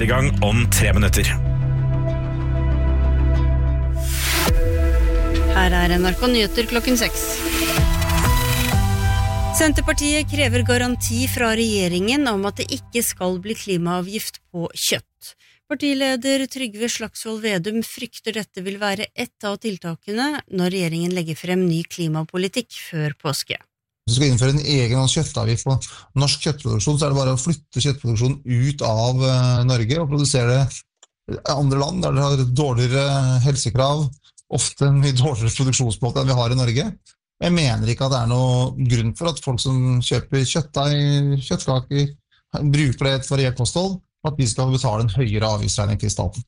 I gang om 3 minutter. Her NRK Nyheter klokken 6. Senterpartiet krever garanti fra regjeringen om at det ikke skal bli klimaavgift på kjøtt. Partileder Trygve Slagsvold Vedum frykter dette vil være ett av tiltakene når regjeringen legger frem ny klimapolitikk før påske. Hvis du skal innføre en egen kjøttavgift på norsk kjøttproduksjon, så det bare å flytte kjøttproduksjon ut av Norge og produsere det i andre land der det har dårligere helsekrav, ofte en mye dårligere produksjonsmåte enn vi har I Norge. Jeg mener ikke at det noe grunn for at folk som kjøper kjøttdeig, kjøttkaker, bruker det et variert kosthold, at de skal betale en høyere avgiftsregning til staten.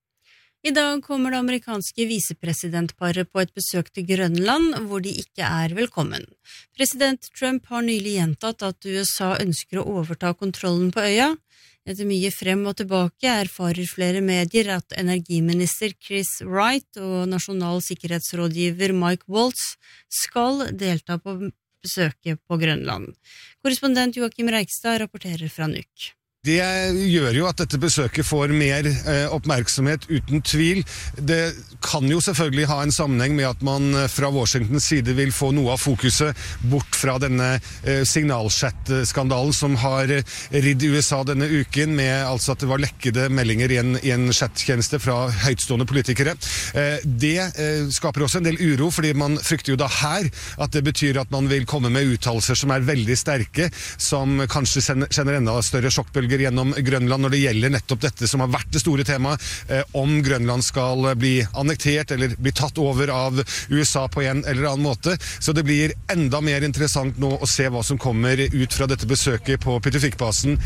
I dag kommer det amerikanske visepresidentparet på et besøk til Grønland, hvor de ikke velkommen. President Trump har nylig gjentatt at USA ønsker å overta kontrollen på øya. Etter mye frem og tilbake erfarer flere medier at energiminister Chris Wright og nasjonal sikkerhetsrådgiver Mike Waltz skal delta på besøket på Grønland. Korrespondent Joakim Reikstad rapporterer fra Nuuk. Det gjør jo at dette besøket får mer oppmerksomhet uten tvil. Det kan jo selvfølgelig ha en sammenheng med at man fra Washingtons side vil få noe av fokuset bort fra denne signalchat-skandalen som har ridd USA denne uken med altså at det var lekkede meldinger I en chat-tjeneste fra høytstående politikere. Det skaper også en del uro, fordi man frykter jo da her at det betyr at man vil komme med uttalelser som veldig sterke, som kanskje sender enda større sjokkbølger gjennom Grønland når det gjelder nettopp dette som har vært det store temaet, om Grønland skal bli annektert eller bli tatt over av USA på en eller annen måte. Så det blir enda mer interessant nå å se hva som kommer ut fra dette besøket på Pyttefikkbasen.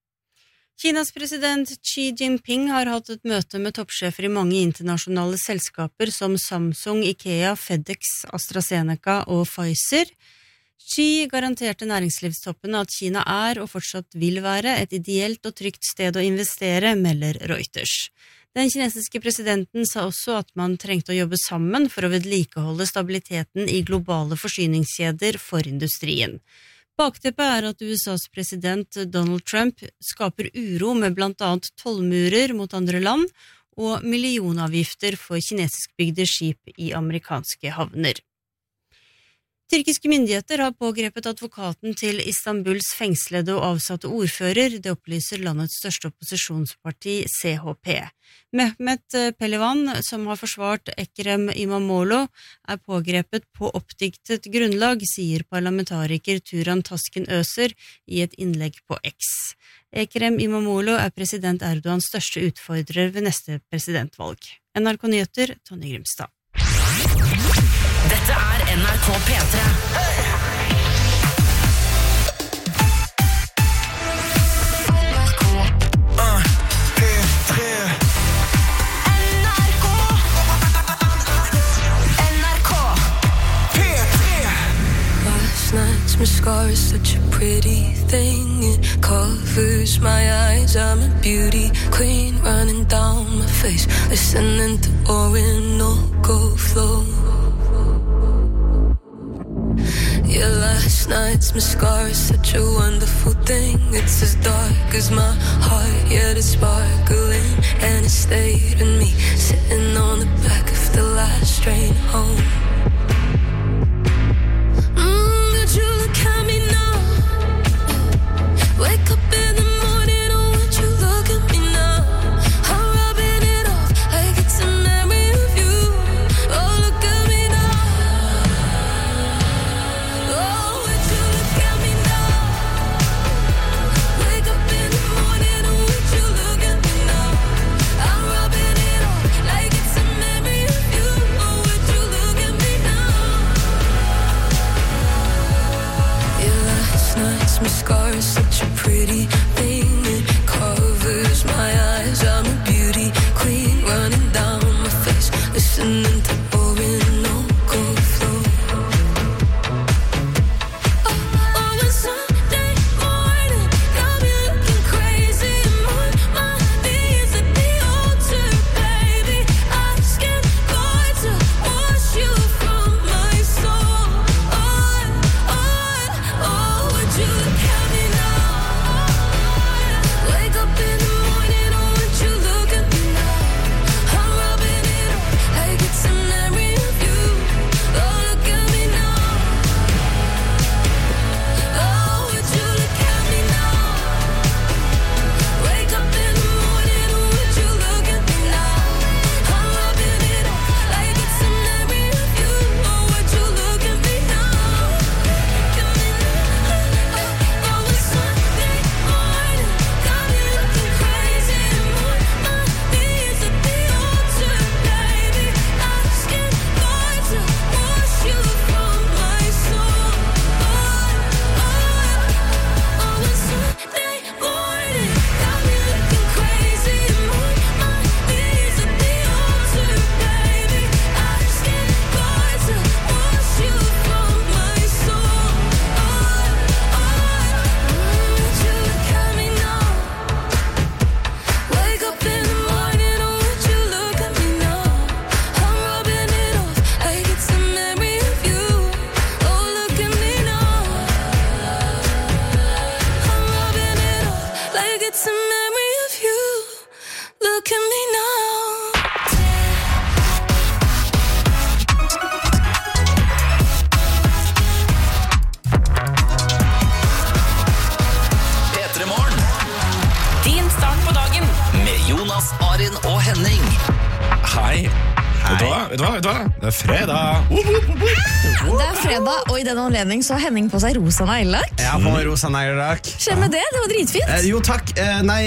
Kinas president Xi Jinping har hatt et møte med toppsjefer I mange internasjonale selskaper som Samsung, IKEA, FedEx, AstraZeneca og Pfizer. Xi garanterte næringslivstoppene at Kina og fortsatt vil være et ideelt og trygt sted å investere, melder Reuters. Den kinesiske presidenten sa også at man trengte å jobbe sammen for å vedlikeholde stabiliteten I globale forsyningskjeder for industrien. Bakteppet at USAs president Donald Trump skaper uro med blant annet tollmurer mot andre land og millionavgifter for kinesiskbygde skip I amerikanske havner. Tyrkiske myndigheter har pågrepet advokaten til Istanbuls fengslede og avsatte ordfører, det opplyser landets største opposisjonsparti CHP. Mehmet Pehlevan, som har forsvart Ekrem İmamoğlu, pågrepet på oppdiktet grunnlag, sier parlamentariker Turan Taskin Özer I et innlegg på X. Ekrem İmamoğlu president Erdogans største utfordrer ved neste presidentvalg. NRK Nyheter, Tonje Grimstad. Dette NRK P3. Last night's mascara is such a pretty thing. It covers my eyes. I'm a beauty queen running down my face, listening to Orinoco flow. Yeah, last night's mascara is such a wonderful thing. It's as dark as my heart, yet it's sparkling. And it stayed with me, sitting on the back of the last train home. Would you look at me now? Wake up in the morning, oh, would you look at me now? I'm rubbing it off like it's a memory of you. Oh, look at me now. Oh, would you look at me now? Wake up in the morning, oh, would you look at me now? I'm rubbing it off Jonas, Arin og Henning. Hei. Vet du hva? Det fredag. Det fredag, og i den anledning så har Henning på seg rosa neglelakk. Ja, på rosa neglelakk. Skjer med det? Det var dritfint. Jo, takk. Nei,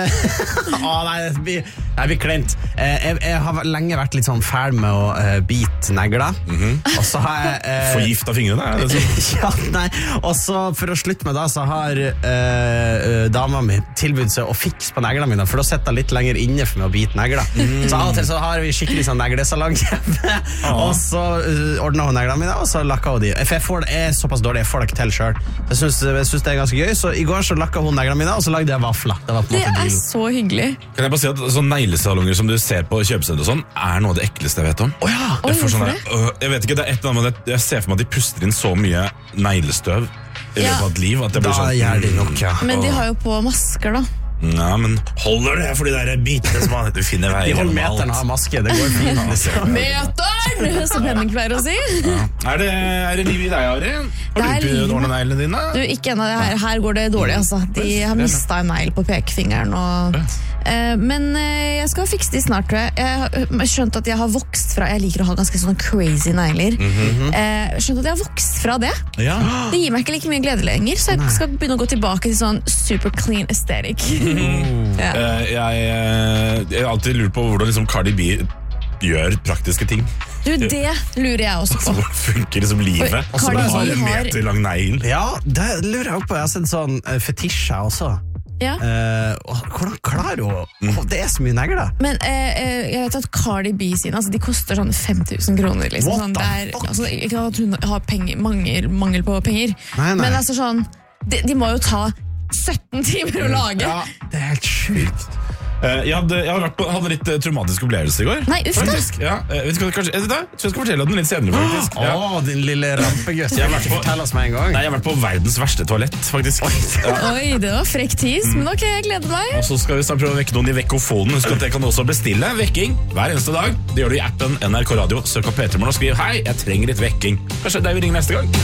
det blir kleint. Jeg har lenge vært litt sånn fæl med å bite negler. Og så har jeg... Forgifta fingrene, er det sånn? Ja, nei. Og så for å slutte med det, så har dama mi tilbudt seg å fikse på neglene mine, for da sitter jeg litt lenger inne for meg å bite negler. Så av og til så har vi skikkelig sånn neglesalong hjemme. Og så ordnet hun neglene mine, og så lakket hun de. For jeg er såpass dårlig, jeg får det ikke til selv. Jeg synes det er ganske gøy, så i går så lakket hun neglene mine, og så lagde jeg vafler. Det er så hyggelig. Kan jeg bare si at sånn neglesalonger som du ser på kjøpesenter og sånn, er noe av det ekleste jeg vet om. Jeg får sånn jeg vet ikke, det er et eller annet, jeg ser for meg at de puster inn så mye neglestøv i løpet av et liv, at det blir sånn... Da gjør de nok, ja. Men de har jo på masker da. Ja, men holder det for de der bitene som du finner vei De gjennom alt? meteren har maske, det går fint. Meteren, som Henning pleier å si. Ja. Er det liv i deg, Arin? Har du begynt å ordne neglene dine? Du, ikke ennå, her går det dårlig, altså. De har mistet en negl på pekefingeren, og... men jeg skal fikse de snart, tror jeg. Jeg har skjønt at jeg har vokst fra... Jeg liker å ha ganske sånne crazy negler. Skjønt at jeg har vokst fra det. Ja. Det gir meg ikke like mye glede lenger, så jeg skal begynne å gå tilbake til sånn super clean aesthetic. Jeg har alltid lurt på hvordan liksom Cardi B gjør praktiske ting. Du, det lurer jeg også på. Hvordan funker liksom livet? Og så Cardi B har en meter lang negl. Ja, det lurer jeg på. Jeg har sett sånn fetisjer også. Ja. Hvordan klarer hun? Det er så mye negler. Men jeg vet at Cardi B sine, altså, de koster sånn 5.000 kroner liksom. What Sånn, the fuck? altså, ikke at hun har mangel på penger. Nei. Men altså sånn, de må jo ta 17 timer å lage. Ja, det er helt sjukt. Jeg hadde litt traumatisk opplevelse i går. Nei, uff da. Faktisk. Ja, jeg tror jeg skal fortelle den litt senere, faktisk. Ja. Din lille rampegutt. Fortell oss med en gang. Nei, jeg har vært på verdens verste toalett, faktisk. Ja. Oi, det var frekk tis, men ok, jeg gleder meg. Og så skal vi snart prøve å vekke noen i vekkofonen. Husk at jeg kan også bestille vekking hver eneste dag. Det gjør du i appen NRK Radio. Søk opp P3 Morgen og skriv hei, jeg trenger litt vekking. Kanskje deg vi ringer neste gang.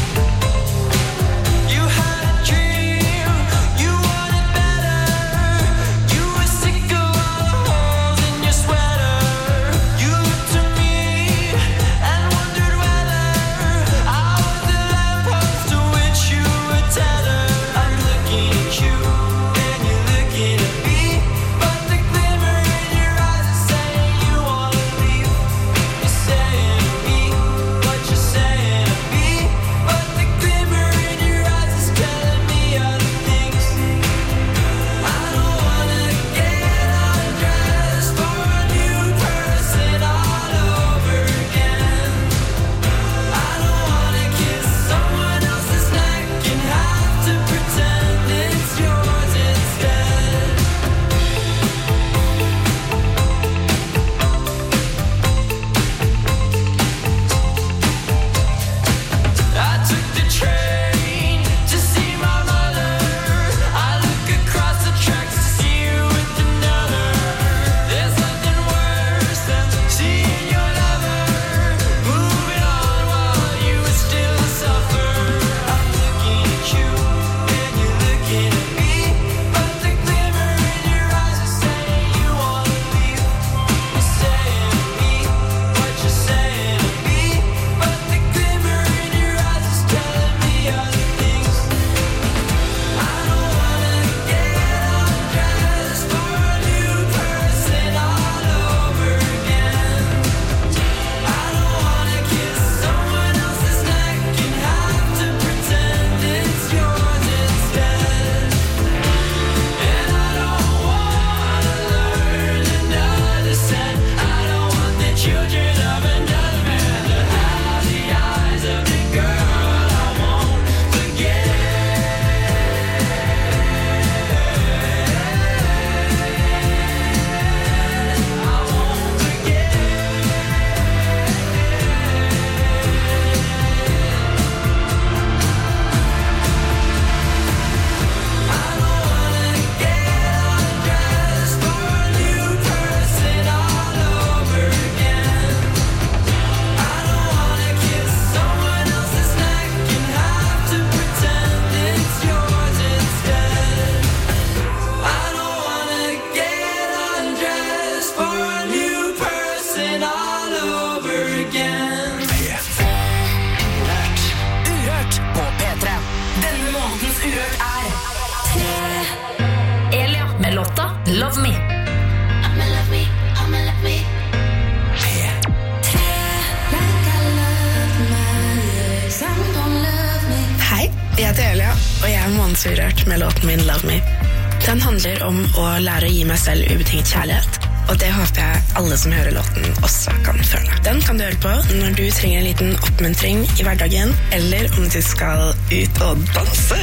med låten min Love Me. Den handler om å lære å gi meg selv ubetinget kjærlighet, og det håper jeg alle som hører låten også kan føle. Den kan du høre på når du trenger en liten oppmuntring i hverdagen, eller om du skal ut og danse.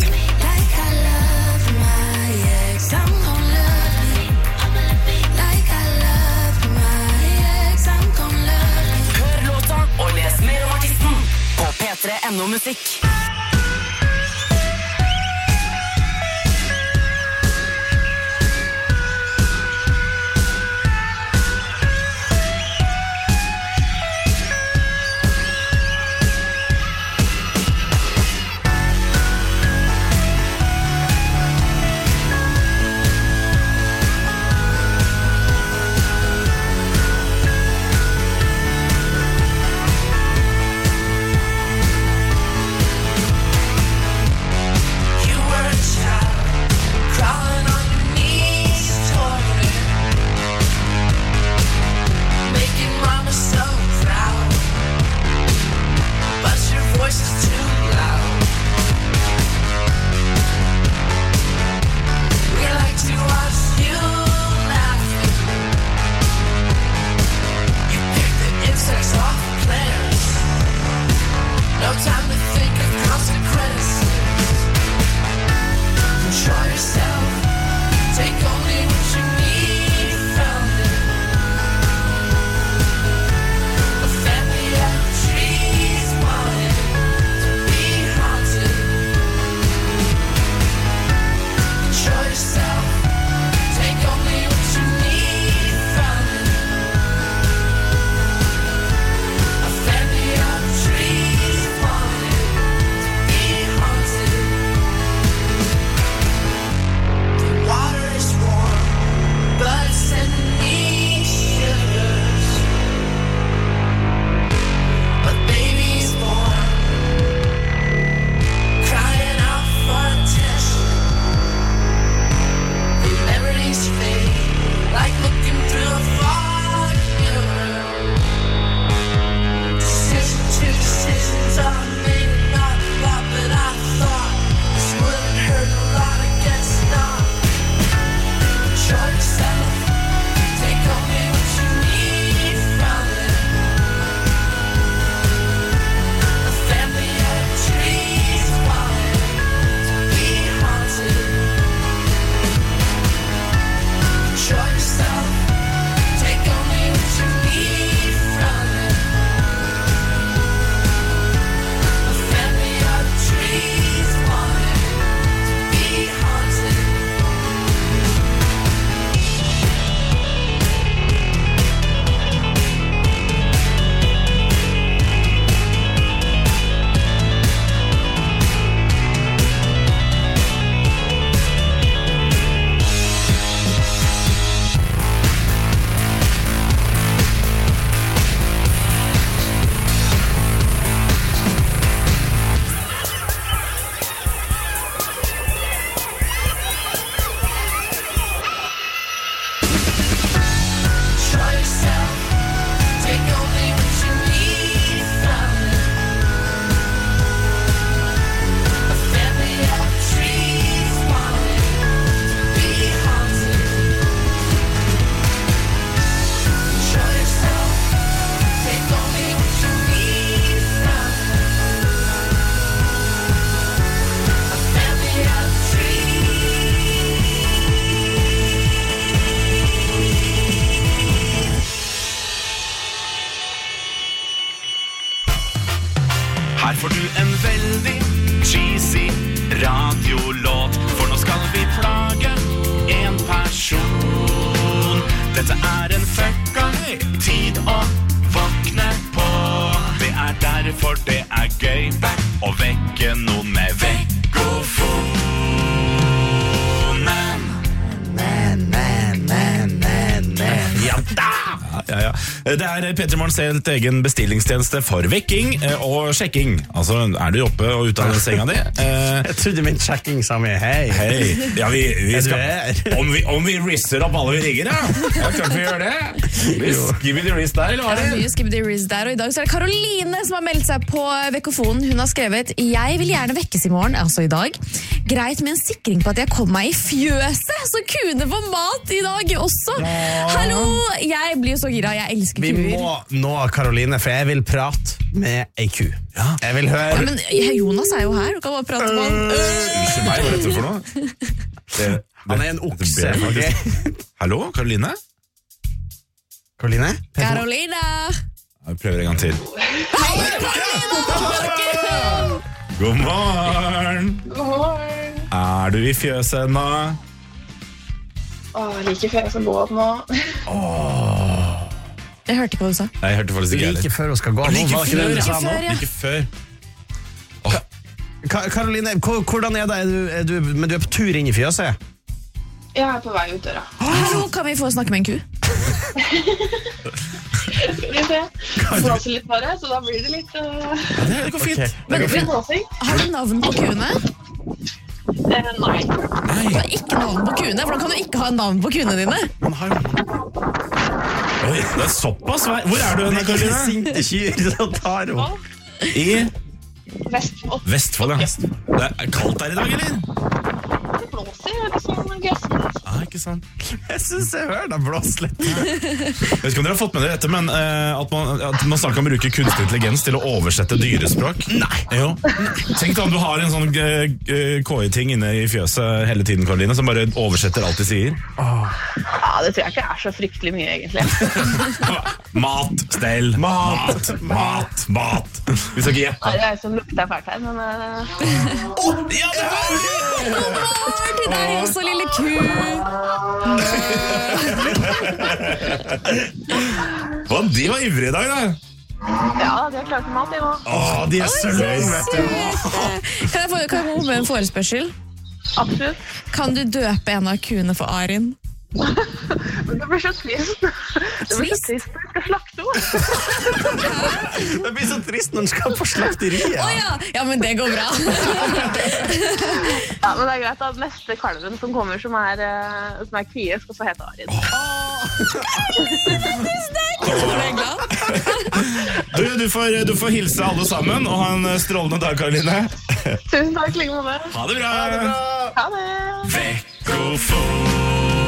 Hør låta og les mer om artisten på P3.no Musikk. får du en veldig cheesy radiolåt, for nå skal vi plage en person. Dette er en fucka tid å våkne på. Det er derfor det er gøy å vekke noen med vekkofonen. Ja da! Ja, Ja. Det Peter Morgens helt egen bestillingstjeneste for vekking og sjekking. Altså, du oppe og ute av senga di? Jeg trodde min sjekking sa meg hei. Hei. Ja, vi skal... Om vi risser opp alle vi rigger, ja. Ja, klart vi gjør det. Vi skibber riss der, eller hva er det? Mye skibber riss der, og i dag så det Karoline som har meldt seg på Vekkofonen. Hun har skrevet: jeg vil gjerne vekkes i morgen, altså i dag. Greit med en sikring på at jeg kommer meg i fjøset, så kuene får mat i dag også. Hallo, jeg blir jo så gira, jeg elsker kuer. Vi må nå, Karoline, for jeg vil prate med ei ku. Ja. Jeg vil høre... Ja, men Jonas jo her, du kan bare prate med han. Unnskyld meg, hva er dette for noe? Han en okse, ok? Hallo, Karoline? Karoline? Karoline! Jeg prøver en gang til. Hei, Karoline! God morgen! God morgen! Du i fjøset nå? Like før jeg skal gå opp nå. Jeg hørte ikke hva du sa. Nei, jeg hørte faktisk ikke like før hun skal gå. Like før. Karoline, hvordan det? Men du på tur inn i fjøset? Jeg på vei ut døra. Hallo, kan vi få snakke med en ku? Skal vi se. Blåser litt bare, så da blir det litt... Det går fint. Okay. Men har du navn på kuene? Nei. Du har ikke navn på kuene, for da kan du ikke ha navn på kuene dine. Oi, det såpass. Hvor du henne, Karoline? Sinte kyr som tar opp. I? Vestfold. Vestfold, ja. Det kaldt der i dag, eller? Det blåser, det sånn grøsset. Ikke sant. Jeg synes jeg hører det blåse litt. Jeg vet ikke om dere har fått med dere dette, men at man snart kan bruke kunstig intelligens til å oversette dyrespråk. Nei. Jo. Tenk da om du har en sånn KI-ting inne i fjøset hele tiden, Karoline, som bare oversetter alt de sier. Ja, det tror jeg ikke så fryktelig mye, egentlig. Mat, stell, mat. Vi skal ikke gjette. Det som lukter fælt her, men... Ja, det har du! God morgen til deg også, lille ku! De var ivrige i dag, da. Ja, de har klart til mat, de nå. De så løgn, vet du. Kan jeg komme med en forespørsel? Absolutt. Kan du døpe en av kuene for Arin? Men det blir så trist. Det blir så trist når du skal slakte henne. Det blir så trist når du skal på slakteriet. Ja, men det går bra. Ja, men det greit at neste kalven som kommer som kvie, skal få hete Arin. Du får hilse alle sammen, og ha en strålende dag, Karoline. Tusen takk, like måte. Ha det bra. Ha det. Vekkofon.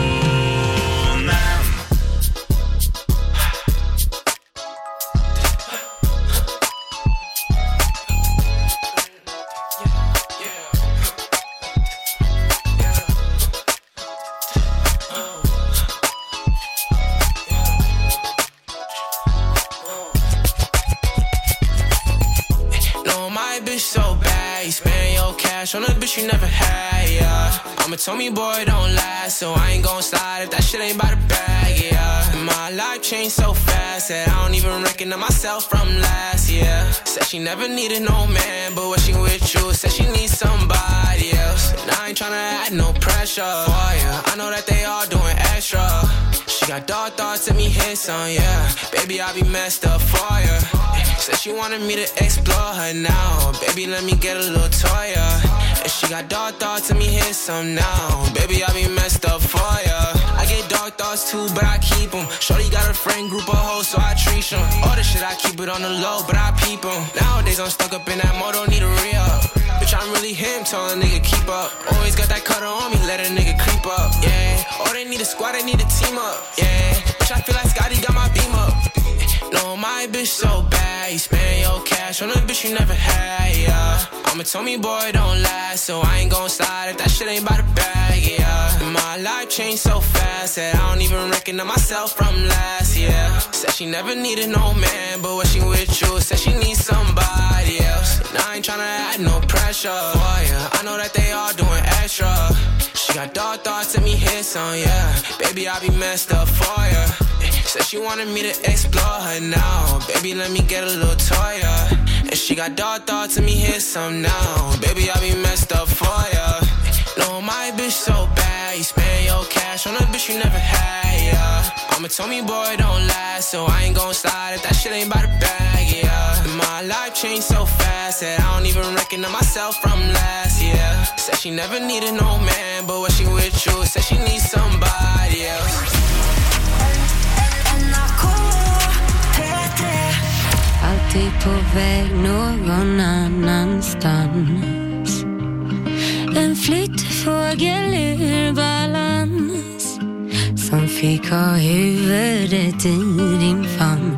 On a bitch you never had, yeah. I'm a Tommy boy, don't last, so I ain't gon' slide if that shit ain't by the bag, yeah. My life changed so fast that I don't even recognize myself from last year. Said she never needed no man, but when she with you, said she needs somebody else. And I ain't tryna add no pressure for ya. I know that they all doing extra. She got dark thoughts, let me hit some, yeah. Baby, I be messed up for ya. Said she wanted me to explore her now. Baby, let me get a little toy, yeah. And she got dark thoughts, let me hit some now. Baby, I be messed up for ya. I get dark thoughts too, but I keep them. Shorty got a friend group of hoes, so I treat them. All the shit I keep it on the low, but I peep them. Nowadays I'm stuck up in that mode, don't need a re-up. Bitch, I'm really him, tell a nigga keep up. Always got that cutter on me, let a nigga creep up, yeah. Oh, they need a squad, they need a team up, yeah. Bitch, I feel like Scotty got my beam up. No, my bitch so bad, you spend your cash on a bitch you never had, yeah. I'm a Tommy boy, don't last, so I ain't gon' slide if that shit ain't by the bag, yeah. My life changed so fast that I don't even recognize myself from last year. Said she never needed no man, but when she with you, said she needs somebody else. And I ain't tryna add no pressure for ya. I know that they all doing extra. She got dark thoughts, let me hit some, yeah. Baby, I be messed up for ya. Said she wanted me to explore her now. Baby, let me get a little toy, yeah. And she got dark thoughts, let me hit some now. Baby, I be messed up for ya. No, my bitch so bad, you spend your cash on a bitch you never had, yeah. I'm a told me, boy, don't last, so I ain't gon' slide if that shit ain't by the bag, yeah. My life changed so fast that I don't even recognize myself from last year. Said she never needed no man, but when she with you, said she needs somebody else. Alltid på väg någon annanstans. En flyttfågel ur balans som fick ha huvudet i din famn.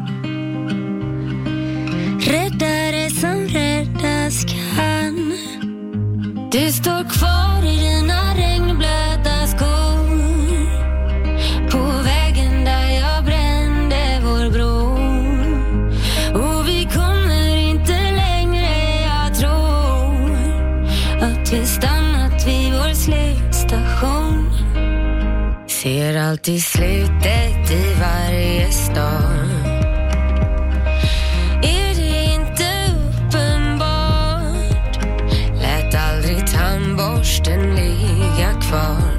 Räddare som räddas kan. Du står kvar i dina regnblöta skor på vägen där jag brände vår bro. Och vi kommer inte längre, jag tror att vi stannat vid vår slutstation. Ser alltid slutet i varje stad. Är det inte uppenbart? Lät aldrig tandborsten ligga kvar.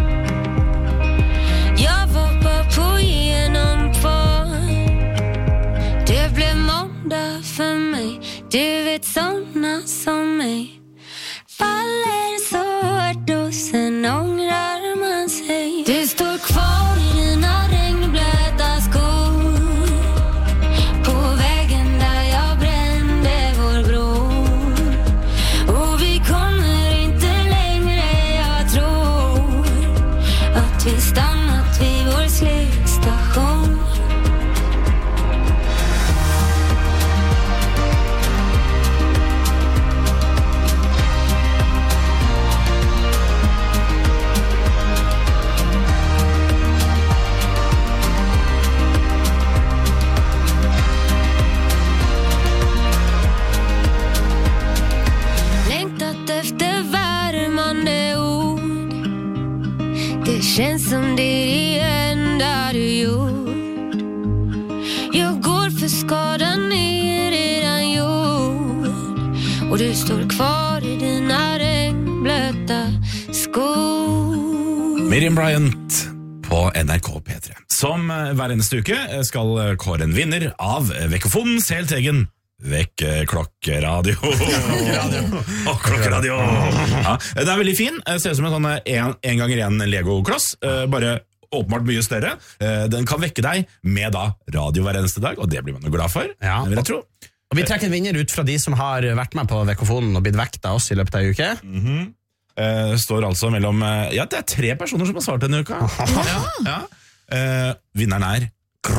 Jag var bara på genomfart. Det blev måndag för mig. Du vet såna som mig faller så hårt och sen ångrar man sig. Du står kvar i dina regnblöta skor på vägen där jag brände vår bro. Och vi kommer inte längre, jag tror att vi stannat vid vår slutstation. Det känns som det är det enda du gjort. Jag går för skadan är redan gjord. Och du står kvar i dina regnblöta skor. Miriam Bryant på NRK P3. Som hver eneste uke skal kåre en vinner av Vekkofonens helt egen Vekk-klokkeradio. Klokkeradio. Ja, det er veldig fin. Det ser ut som en sånn en ganger en Lego-kloss, bare åpenbart mye større. Den kan vekke deg med da radio hver eneste dag, og det blir man jo glad for, vil jeg tro. Og vi trekker en vinner ut fra de som har vært med på Vekkofonen og blitt vekt av oss i løpet av en uke. Står altså mellom, ja, det er 3 personer som har svart denne uka. Ja. Vinneren er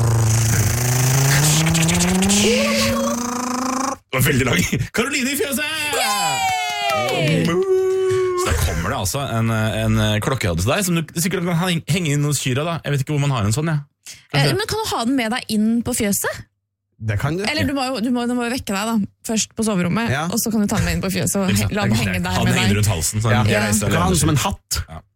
veldig lang Karoline i fjøset! Så da kommer det altså en klokkeradio til deg som du sikkert kan henge inn hos kyra da. Jeg vet ikke hvor man har en sånn, Men kan du ha den med deg inn på fjøset? Det kan du. Eller du må jo vekke deg da først på soverommet, og så kan du ta den med inn på fjøset og la den henge der med deg. Han henger rundt halsen, så du kan ha den som en hatt.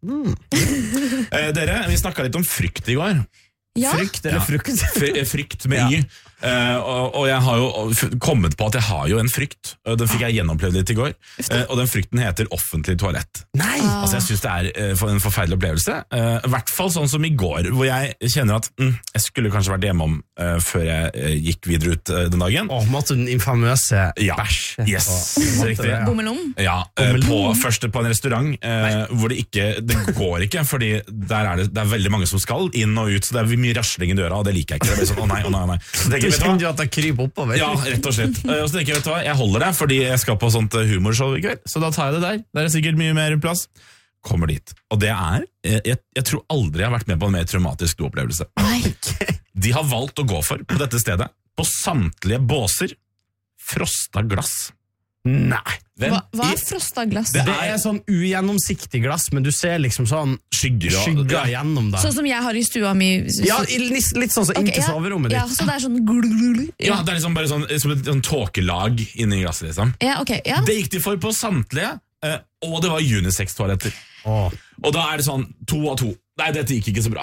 Dere, vi snakket litt om frykt i går. Frykt eller frukt? Frykt med y. Og jeg har jo kommet på at jeg har jo en frykt. Den fikk jeg gjennomplevd litt i går. Og den frykten heter offentlig toalett. Nei! Altså jeg synes det er en forferdelig opplevelse. I hvert fall sånn som i går, hvor jeg kjenner at jeg skulle kanskje vært hjemom før jeg gikk videre ut den dagen. Måtte den infamøse bæsj. Yes, riktig. Bommelom? Ja, først på en restaurant hvor det går ikke, fordi der er det er veldig mange som skal inn og ut, så det er mye rasling i døra, og det liker jeg ikke. Det blir sånn, å nei. Du kjenner jo at det kryper oppover. Ja, rett og slett. Og så tenker jeg, vet du hva, jeg holder det, fordi jeg skal på sånt humorshow i kveld, så da tar jeg det der. Der er sikkert mye mer plass. Kommer dit. Og det er, jeg tror aldri jeg har vært med på en mer traumatisk opplevelse. De har valgt å gå for, på dette stedet, på samtlige båser, frosta glass. Nei. Hva er frosta glass? Det er sånn ugjennomsiktig glass, men du ser liksom sånn skygger gjennom det. Sånn som jeg har i stua mi? Ja, litt sånn som inn til soverommet ditt. Ja, så det er sånn glululul. Ja, det er liksom bare sånn, som et tåkelag inni glasset, liksom. Ja, ok, ja. Det gikk de for på samtlige, og det var unisex-toaletter. Og da er det sånn 2 og 2. Nei, dette gikk ikke så bra.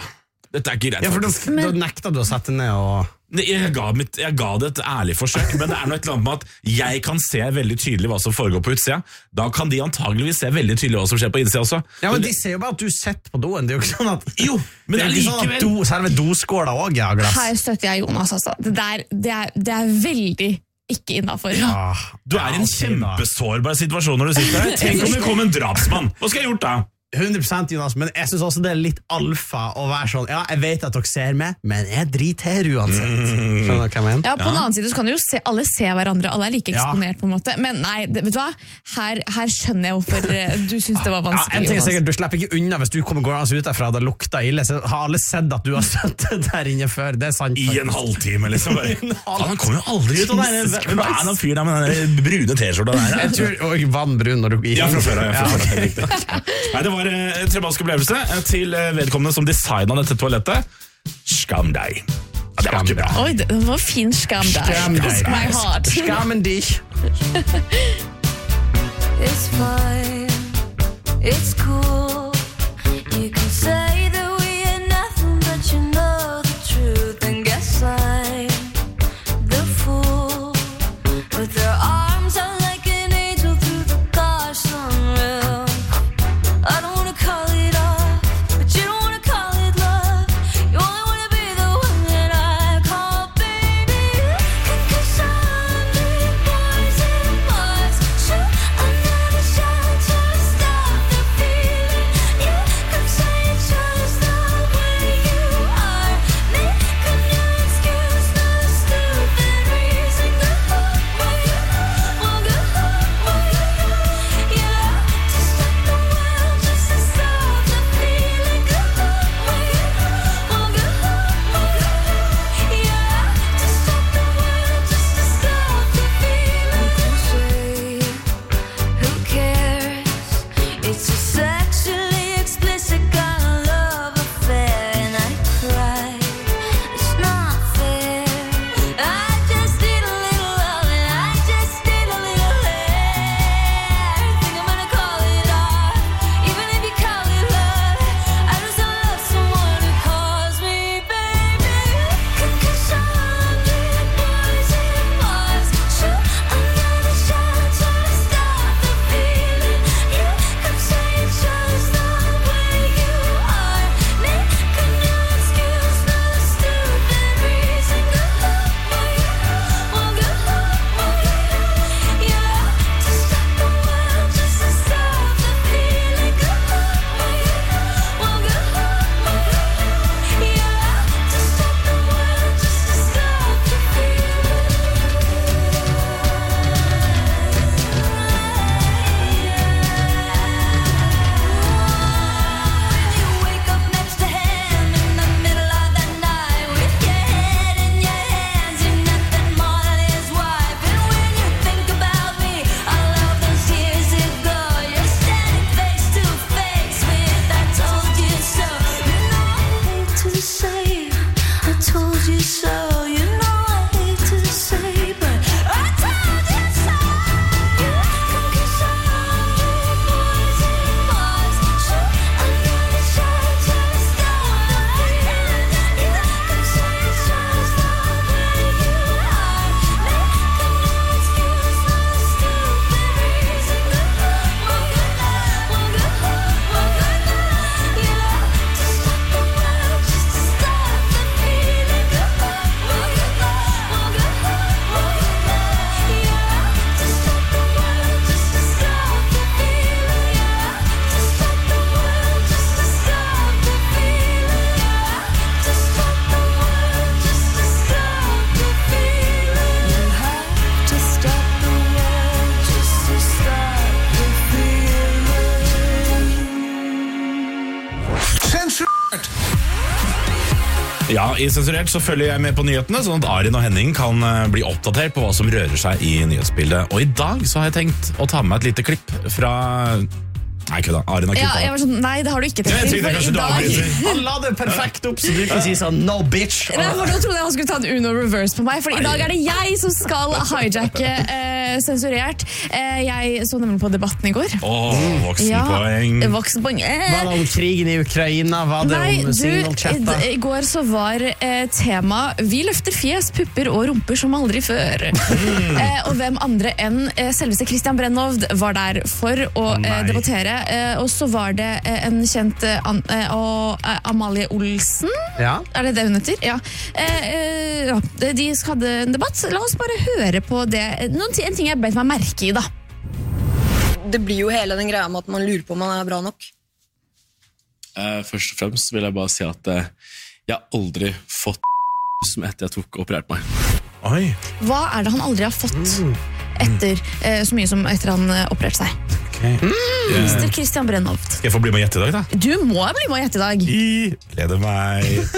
dette ikke greit. Ja, for da nekta du å sette ned og... Jeg ga det et ærlig forsøk, men det noe et eller annet med at jeg kan se veldig tydelig hva som foregår på utsida. Da kan de antageligvis se veldig tydelig hva som skjer på innsida også. Ja, men de ser jo bare at du sitter på doen. Det er jo ikke sånn at... Jo, men det er likevel... Sånn selve doskåla også, ja, glass. Her støtter jeg Jonas, altså. Det er veldig ikke innenfor. Ja. Du er i en kjempesårbar situasjon når du sitter der. Tenk om det kom en drapsmann. Hva skal jeg gjort da? 100% Jonas, men jeg synes også det litt alfa å være sånn, ja, jeg vet at dere ser meg, men jeg driter her uansett. Skjønner du hva jeg mener? Ja, på den annen side så kan jo alle se hverandre, alle er like eksponert på en måte, men nei, vet du hva? Her skjønner jeg hvorfor du synes det var vanskelig. Jeg tenker sikkert, du slipper ikke unna hvis du kommer gående ut derfra, det lukter ille, så har alle sett at du har støttet der inne før, det er sant. I en halvtime liksom, bare. Han kommer jo aldri ut av det, hva er den fyren med den brune t-skjorta der? Jeg tror vannbrun når du... Ja, fra før, Nei, det var en trebalsk opplevelse til vedkommende som designet dette toalettet. Skam deg. Ja, det var ikke bra. Oi, det var fin skam deg. Skammen deg. It's fine, it's cool. You can say that we are nothing, but you know the truth. And guess I'm the fool. But their arms are like an angel through the car sunroof. I don't wanna call it off, but you don't wanna call it love. You only wanna be the one that I call baby. Cause I'm big boys and boys. Shoot another shot to stop the feeling. You could say it's just the way you are. Making no excuse, no stupid reason. Go away, well go away. You have to stop the world just to stop the feeling. Go away, well go away. You have to stop the world just to stop the feeling. Who cares? It's a sexually explicit kind of love affair, and I cry. It's not fair. I just need a little love, and I just need a little hair. Think I'm gonna call it art, even if you call it love. I just don't love someone who calls me baby. Cause I'm big boys and boys. Shoot another shot to stop the feeling. You could say it's just the way you are. Making no excuse, no stupid reason. Go away, well go away. You have to stop the world just to stop the feeling. Go away, well go away. You have to stop the world just to stop the feeling. You wake up next to him in the middle of the night with your head in your hands, you're nothing more than his wife. And when you think about me, all of those years ago, you're standing face to face with I told you so. You know I hate to say I told you so. You know I hate to say, but I told you so. You cause I'm big boys and boys. Shoot another shot to stop the feeling. You could say it's just the way you are. Making no excuse, no stupid reason. Go away, well go away. You have to stop the world just to stop the feeling. Go away, well go away. You have to stop the world just to stop the feeling. You have to stop the world just to stop the feeling. You have to stop the world just to stop the feeling. You have to stop the world just to stop the feeling. Ja, i Sensurert så følger jeg med på nyhetene, sånn at Arin og Henning kan bli oppdatert på hva som rører seg i nyhetsbildet. Og i dag så har jeg tenkt å ta med meg et lite klipp fra Nei, kødda. Arin har Ja, kutta. jeg var sånn, nei, det har du ikke tenkt til, for i dag... Han la det perfekt opp, så du kan si sånn, no bitch. Nei, for nå trodde jeg han skulle ta en Uno reverse på meg, for i dag er det jeg som skal hijacke sensurert. Jeg så nemlig på debatten i går. Voksenpoeng. Voksenpoeng. Var det om krigen i Ukraina? Var det om single-chatta? I går så var tema vi løfter fjes, pupper og rumper som aldri før. Og hvem andre enn selveste Christian Brennhovd var der for å debattere. Og så var det en kjent Amalie Olsen. Ja. Er det hun heter? Ja. De hadde en debatt. La oss bare høre på det. En ting jeg bet meg merke i, da. Det blir jo hele den greia med at man lurer på om man er bra nok. Først og fremst vil jeg bare si at jeg har aldri fått som etter jeg tok og opererte meg. Oi. Hva er det han aldri har fått etter så mye som etter han opererte seg? Mr. Christian Brennhovd. Skal jeg få bli med å gjette i dag, da? Du må bli med å gjette i dag. Gleder meg.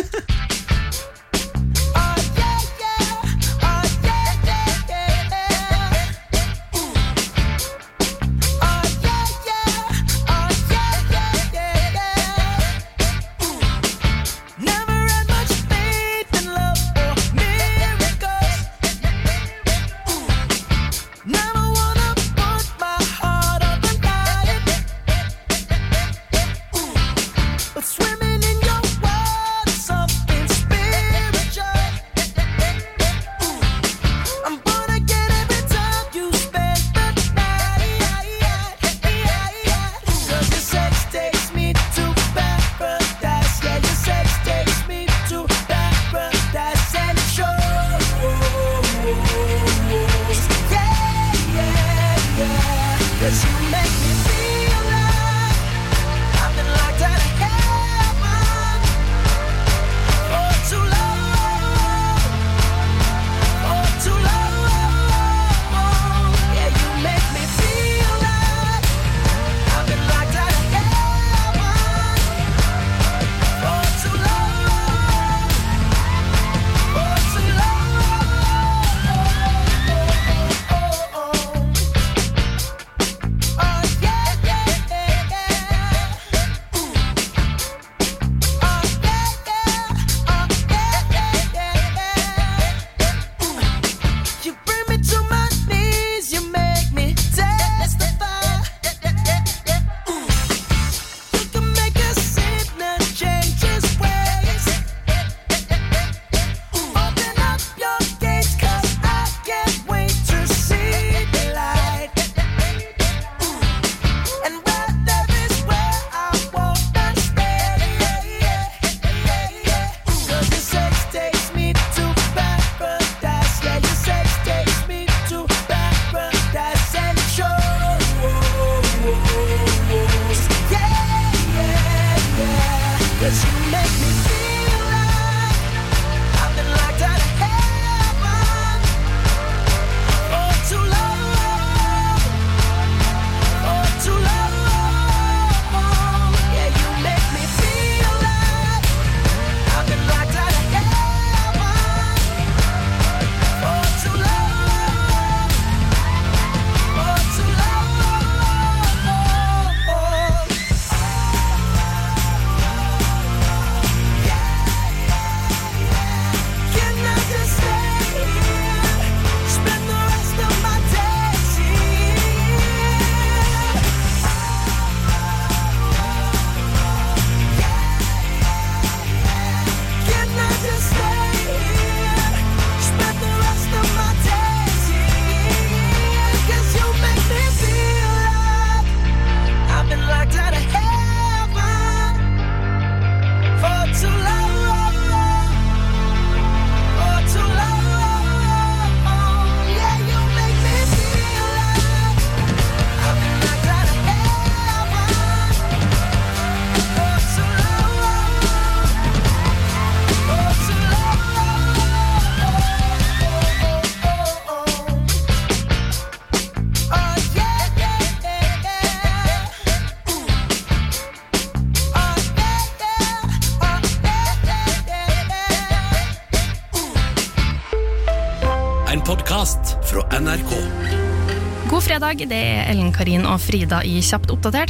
podcast fra NRK. God fredag, det er Ellen Karin og Frida i Kjapt oppdatert her.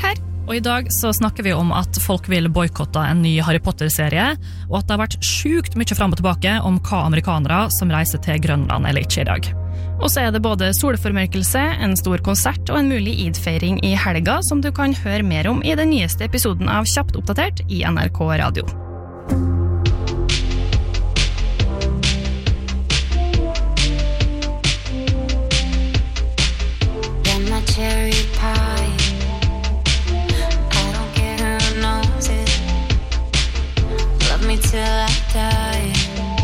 Og I dag så snakker vi om at folk vil boykotte en ny Harry Potter-serie, og at det har vært sjukt mye frem og tilbake om hva amerikanere som reiser til Grønland eller ikke I dag. Og så det både solformørkelse, en stor konsert og en mulig Eid-feiring I helga, som du kan høre mer om I den nyeste episoden av Kjapt oppdatert I NRK Radio. Cherry pie, I don't care who knows it. Love me till I die.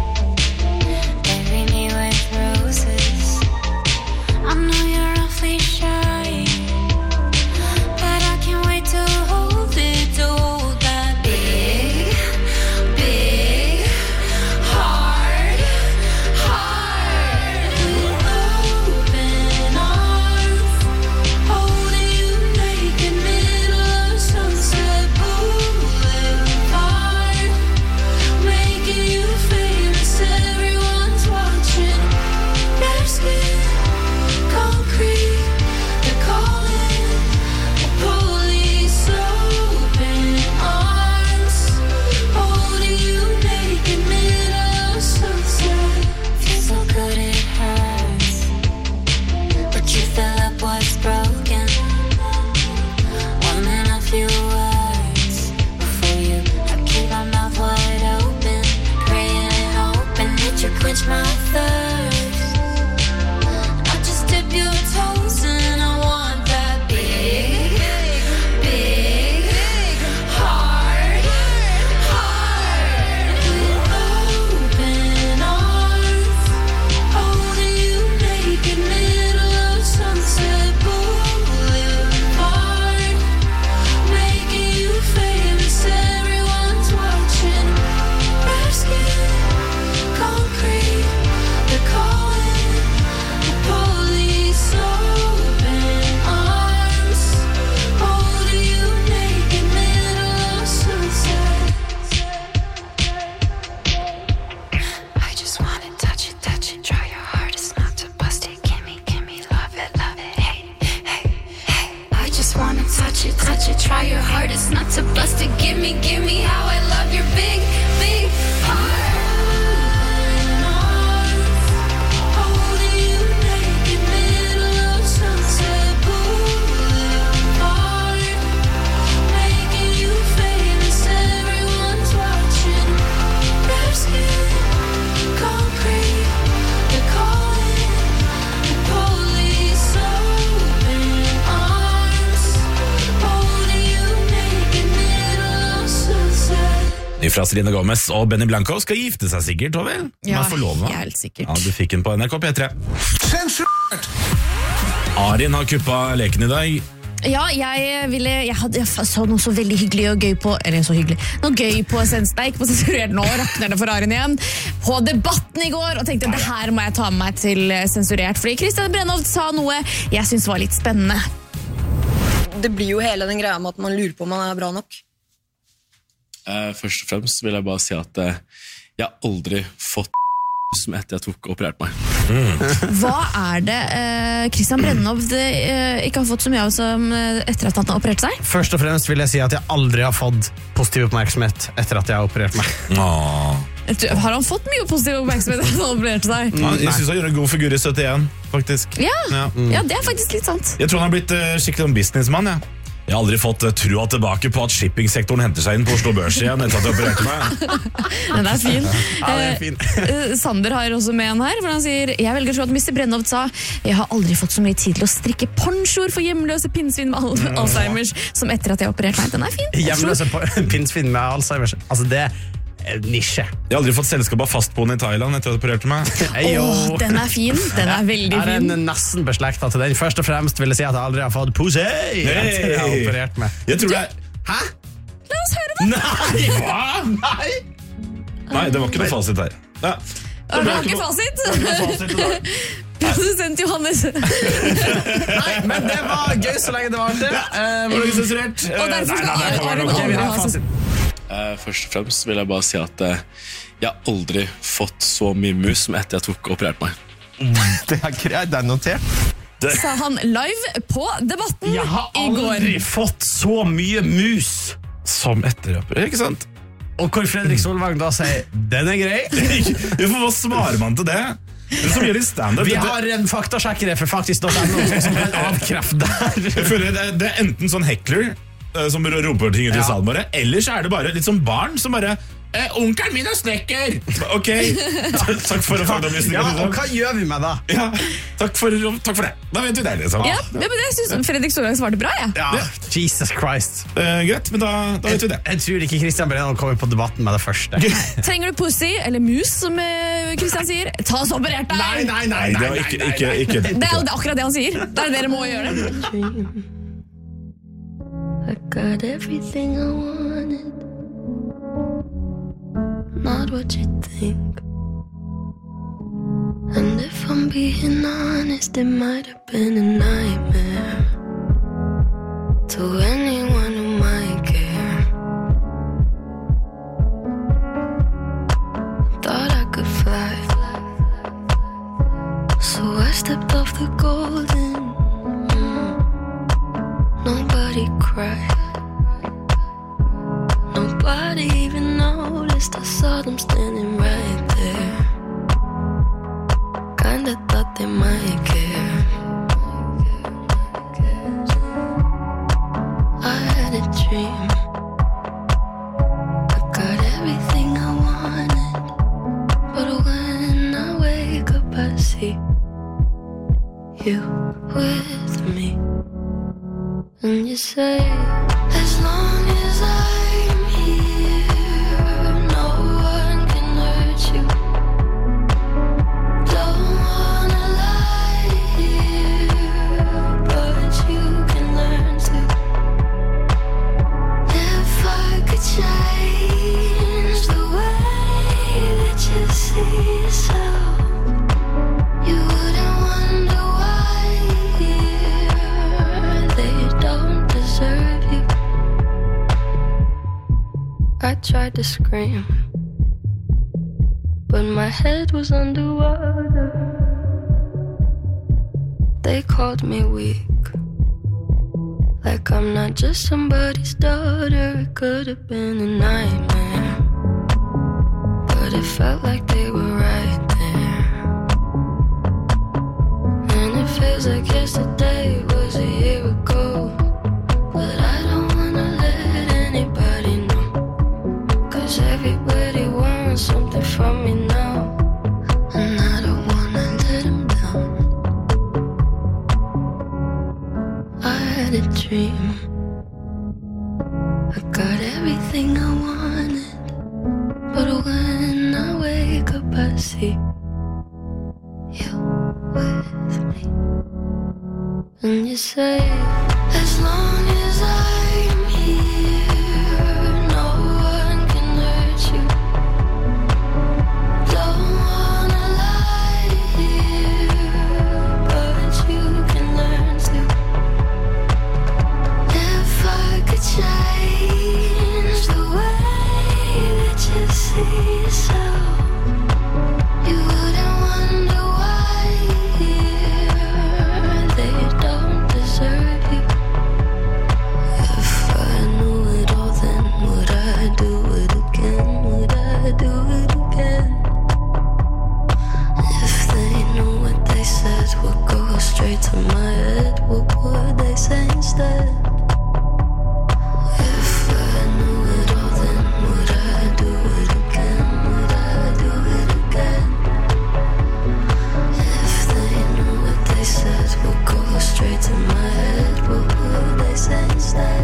Bury me with roses. I know you're awfully shy, but I can't wait to hold it, to hold that big, big, hard, hard, open arms. Holding you naked, middle of Sunset Boulevard, making you famous, everyone's watching. Bare skin, concrete, they're calling the police. Open arms, holding you naked, middle of Sunset. Feels so good it hurts, but you fill up what's broken. One in a few words before you. I keep my mouth wide open, praying and hoping that you quench my thirst. I just dip your toes and I want that big, big, hard, hard, open arms, holding you naked, middle of Sunset Boulevard, making you famous, everyone's watching. Bare skin, concrete, they're calling the police. Open arms, holding you naked, middle of Sunset. I just wanna touch it, try your hardest not to bust it. Gimme, love it, hey, hey, hey. I just wanna touch it, try your hardest not to bust it. Gimme how I love your big, big heart. Holding you naked, middle of Sunset Boulevard, making you famous, everyone's watching. Bare skin, concrete, they're calling the police. Open arms, holding you naked, middle of Sunset. Fra Selena Gomez og Benny Blanco skal gifte seg sikkert, vel? Ja, Man får lov, da. helt sikkert. Ja, du fikk den på NRK P3. Arin har kuppa leken I dag. Ja, jeg så noe så veldig hyggelig og gøy på, eller så hyggelig, noe gøy på Sensteik, på Sensurert nå, rakner det for Arin igjen, på Debatten I går, og tenkte, det her må jeg ta med meg til Sensurert, fordi Kristian Brennhoft sa noe jeg synes var litt spennende. Det blir jo hele den greia med at man lurer på om man bra nok. Først og fremst vil jeg bare si at jeg har aldri fått som etter jeg tok og operert meg. Hva det Kristian Brennhoft ikke har fått så mye av som etter at han har operert seg? Først og fremst vil jeg si at jeg aldri har fått positiv oppmerksomhet etter at jeg har operert meg. Har han fått mye positiv oppmerksomhet etter at han har operert seg? Jeg synes han gjør en god figur I 71, faktisk. Ja, det faktisk litt sant. Jeg tror han har blitt skikkelig businessmann, ja. Jeg har aldri fått trua tilbake på at shippingsektoren henter seg inn på Oslo Børs igjen etter at jeg opererte meg. Den fin. Ja, det fin. Sander har også med han her, for han sier jeg velger å tro at Mr. Brennhoft sa jeg har aldri fått så mye tid til å strikke ponchoer for hjemløse pinnsvin med Alzheimers som etter at jeg opererte meg. Den fin. Hjemløse pinnsvin med Alzheimers. Altså det nisje. Jeg har aldri fått selskap av fastboende I Thailand etter at jeg opererte meg. Den fin. Den veldig fin. Jeg nesten beslektet til den. Først og fremst vil jeg si at jeg aldri har fått pose etter jeg har operert meg. Jeg tror det Hæ? La oss høre det. Nei, hva? Nei, det var ikke noe fasit her. Ja. Det var ikke fasit. Produsent Johannes. Nei, men det var gøy så lenge det var det. Var det ikke sensurert? Og derfor skal Arin ha fasit. Først og fremst vil jeg bare si at jeg har aldri fått så mye mus som etter jeg tok og operert meg. Det greit, det notert. sa han live på Debatten Jeg har i går. aldri fått så mye mus som etterrapper, ikke sant? Og hvor Fredrik Solvang da sier den grei. Hva svarer man til det? Det som gjør i stand-up Vi har en faktasjekkere for faktisk.no som kan avkrefte der. Jeg føler det enten sånn heckler som roper ting ut i salen bare, eller så det bare litt som barn som bare onkelen min snekker. Ok, takk for faktaopplysningen. Og hva gjør vi med det? Ja, takk for det. Da vet vi det liksom. Ja, men jeg synes Fredrik Solvang svarte bra, Ja, Jesus Christ. Greit, men da vet vi det. Jeg tror ikke Kristian Brennan kommer på Debatten med det første. Trenger du pussy, eller mus, som Kristian sier, ta så operert deg. Nei, det var ikke Det jo akkurat det han sier. Det dere må gjøre det. I got everything I wanted, not what you think. And if I'm being honest, it might have been a nightmare to anyone who might care. Thought I could fly, so I stepped off the golden. Nobody cried, nobody even noticed. I saw them standing right there. Kinda thought they might care. I had a dream, I got everything I wanted, but when I wake up I see you with me. And you say, as long as I'm here, no one can hurt you. Don't wanna lie here, but you can learn to. If I could change the way that you see yourself, you wouldn't wonder why they don't deserve you. I tried to scream, but my head was underwater. They called me weak, like I'm not just somebody's daughter. It could have been a nightmare, but it felt like they were right there. And it feels like yesterday was a year ago, but I don't wanna let anybody know, 'cause everybody wants something from me now, and I don't wanna let them down. I had a dream, I got everything I wanted, but when I wake up I see you with me. And you say, as long as I'm here, no one can hurt you. Don't wanna lie here, but you can learn to. If I could change the way that you see yourself, you wouldn't wonder why they don't deserve you. If I knew it all, then would I do it again? Would I do it again? If they knew what they said would go straight to my head, what would they say instead? If I knew it all, then would I do it again? Would I do it again? If they knew what they said would go straight to my head, what would they say instead?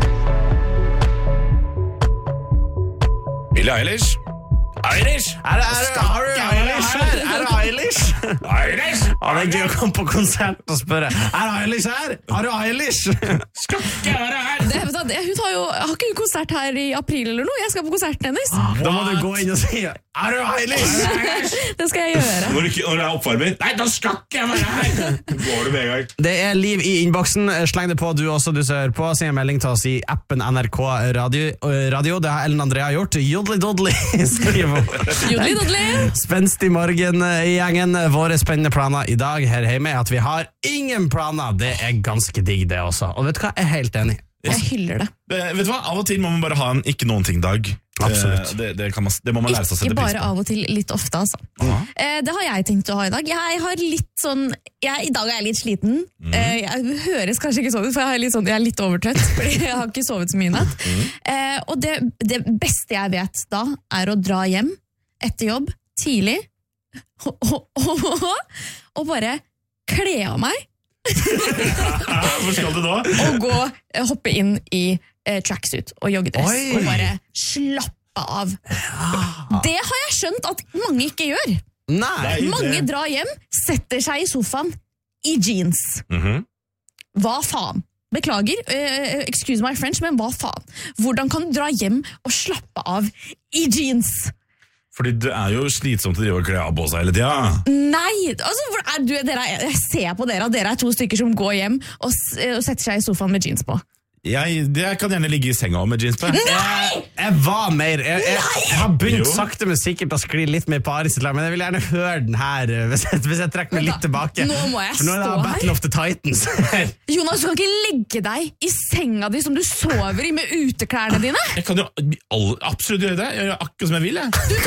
Billie Eilish. Eilish! Er det Eilish her? Er det Eilish? Eilish! Ja, det er gøy å komme på konsert og spørre, er det Eilish her? Er det Eilish? Skal ikke være her! Har ikke hun konsert her i april eller noe? Jeg skal på konserten hennes. Da må du gå inn og si, er det Eilish? Det skal jeg gjøre. Når du er oppvarmer, nei, da skal ikke jeg være her! Går du med en gang. Det er liv i innboksen. Sleng det på du også, du ser på. Send en melding til oss i appen NRK Radio. Det har Ellen Andrea gjort. Jodli-dodli, skriver hun. Jodli-dodli. Spenstig morgen i gjengen. Våre spennende planer i dag her hjemme er at vi har ingen planer. Det ganske digg det også. Og vet du hva, jeg helt enig. Jeg hyller det. Vet du hva, av og til må man bare ha en ikke noen ting dag. Absolutt. Det må man lære seg å sette pris på. Ikke bare av og til, litt ofte altså. Det har jeg tenkt å ha i dag. I dag er jeg litt sliten. Jeg høres kanskje ikke sånn ut, for jeg er litt overtrøtt, fordi jeg har ikke sovet så mye natt. Og det beste jeg vet da, er å dra hjem etter jobb, tidlig, og bare kle av meg. Hvor skal du da? Og hoppe inn i tracksuit og joggedress og bare slappe av. Det har jeg skjønt at mange ikke gjør. Mange drar hjem, setter seg i sofaen i jeans. Hva faen? Beklager, excuse my French, men hva faen? Hvordan kan du dra hjem og slappe av i jeans? Fordi det jo slitsomt å drive og kle av på seg hele tiden. Nei, altså, jeg ser på dere at dere 2 stykker som går hjem og setter seg i sofaen med jeans på. Det kan gjerne ligge i senga med jeans på. Jeg var mer Jeg har begynt sakte men sikkert å skli litt mer på Aris, men jeg vil gjerne høre den her hvis jeg trekker meg litt tilbake. Nå må jeg stå her. Nå det Battle of the Titans. Jonas, du kan ikke legge deg i senga di som du sover i med uteklærne dine. Jeg kan jo absolutt gjøre det. Jeg gjør akkurat som jeg vil.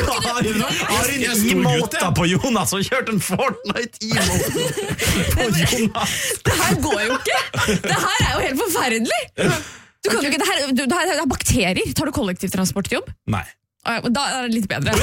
Har en emote på Jonas og kjørt en Fortnite-emote på Jonas. Det her går jo ikke. Det her jo helt forferdelig. Du kan jo ikke, det her bakterier. Tar du kollektivtransport til jobb? Nei. Da det litt bedre.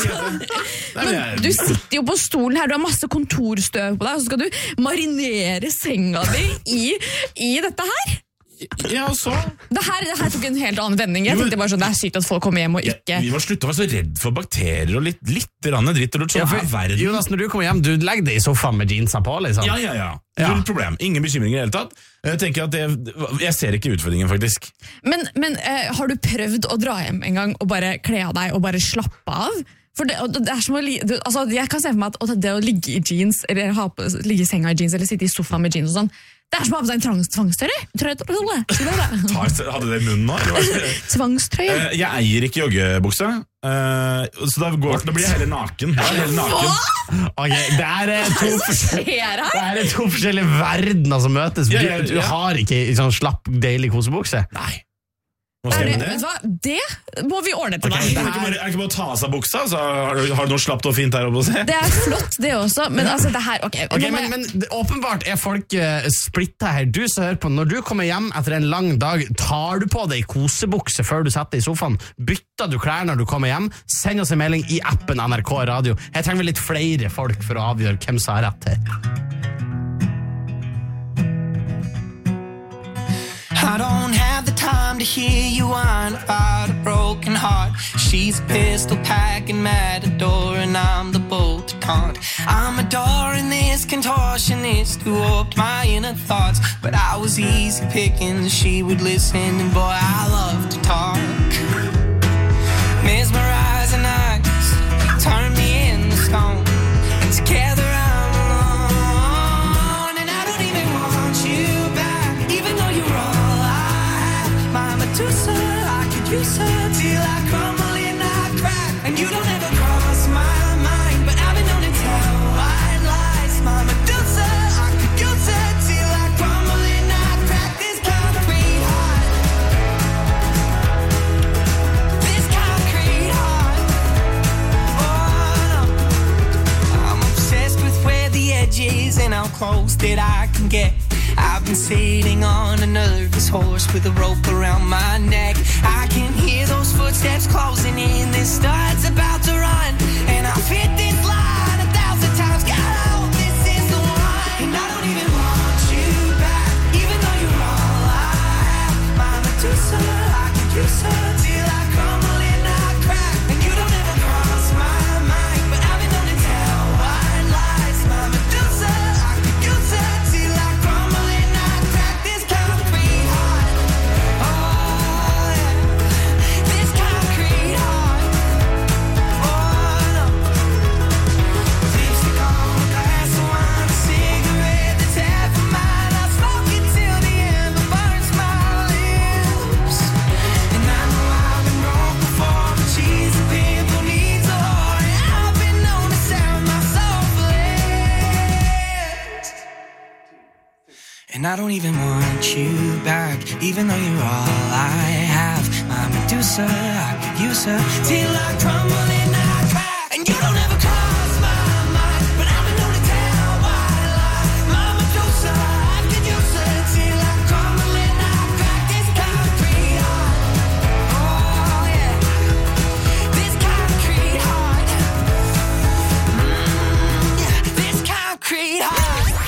Men du sitter jo på stolen her, du har masse kontorstøv på deg, og så skal du marinere senga di i dette her. Ja, og så? Det her tok en helt annen vending. Jeg tenkte bare sånn, det sykt at folk kommer hjem og ikke... Vi må slutte å være så redd for bakterier og litt dritt og lort sånn verden. Jonas, når du kommer hjem, du legger deg i sofaen med jeansa på, liksom. Ja. Null problem. Ingen bekymringer i hele tatt. Jeg tenker at jeg ser ikke utfordringen, faktisk. Men har du prøvd å dra hjem en gang og bare kle av deg og bare slappe av? For det som altså, jeg kan se for meg at det å ligge i jeans, eller ligge i senga i jeans, eller sitte i sofaen med jeans og sånn, det som å ha på seg en tvangstrøye. Hadde det i munnen nå? Tvangstrøye. Jeg eier ikke joggebukse, så da blir jeg heller naken. Okay, det to forskjellige verdener som møtes. Du har ikke sånn slapp, deilig kosebukse. Nei. Det må vi ordne til deg. Det ikke bare å ta av seg buksa, så har du noe slapt og fint her oppe å se. Det flott det også, men altså det her men åpenbart folk splitta her. Du som hører på, når du kommer hjem etter en lang dag, tar du på deg kosebukse før du setter i sofaen? Bytter du klær når du kommer hjem? Send oss en melding i appen NRK Radio. Jeg trenger litt flere folk for å avgjøre hvem som har rett her. I don't have the time to hear you whine about a broken heart. She's pistol packing matador and I'm the bolt to taunt. I'm adoring this contortionist who warped my inner thoughts, but I was easy picking, she would listen, and boy I love to talk. Mesmerizing eyes turn me into stone, and together I'm alone, and I don't even want you back, even though you're all Medusa, I could use her till I crumble and I crack. And you don't ever cross my mind, but I've been known to tell white lies. My Medusa, I could use her till I crumble and I crack. This concrete heart, this concrete heart. Oh no, I'm obsessed with where the edge is and how close that I can get. I've been sitting on a nervous horse with a rope around my neck. I can hear those footsteps closing in. This start's about to run, and I've hit this line 1,000 times. God, I hope this is the one. And I don't even want you back, even though you're all I have. My Medusa, I could use her till I crumble and I crack. And you don't ever cross my mind, but I've been known to tell white lies. My Medusa, I could use her till I crumble. And I don't even want you back, even though you're all I have. My Medusa, I could use her till I crumble and I crack. And you don't ever cross my mind, but I've been known to tell white lies. My Medusa, I could use her till I crumble and I crack. This concrete heart, oh yeah, this concrete heart, yeah, this concrete heart.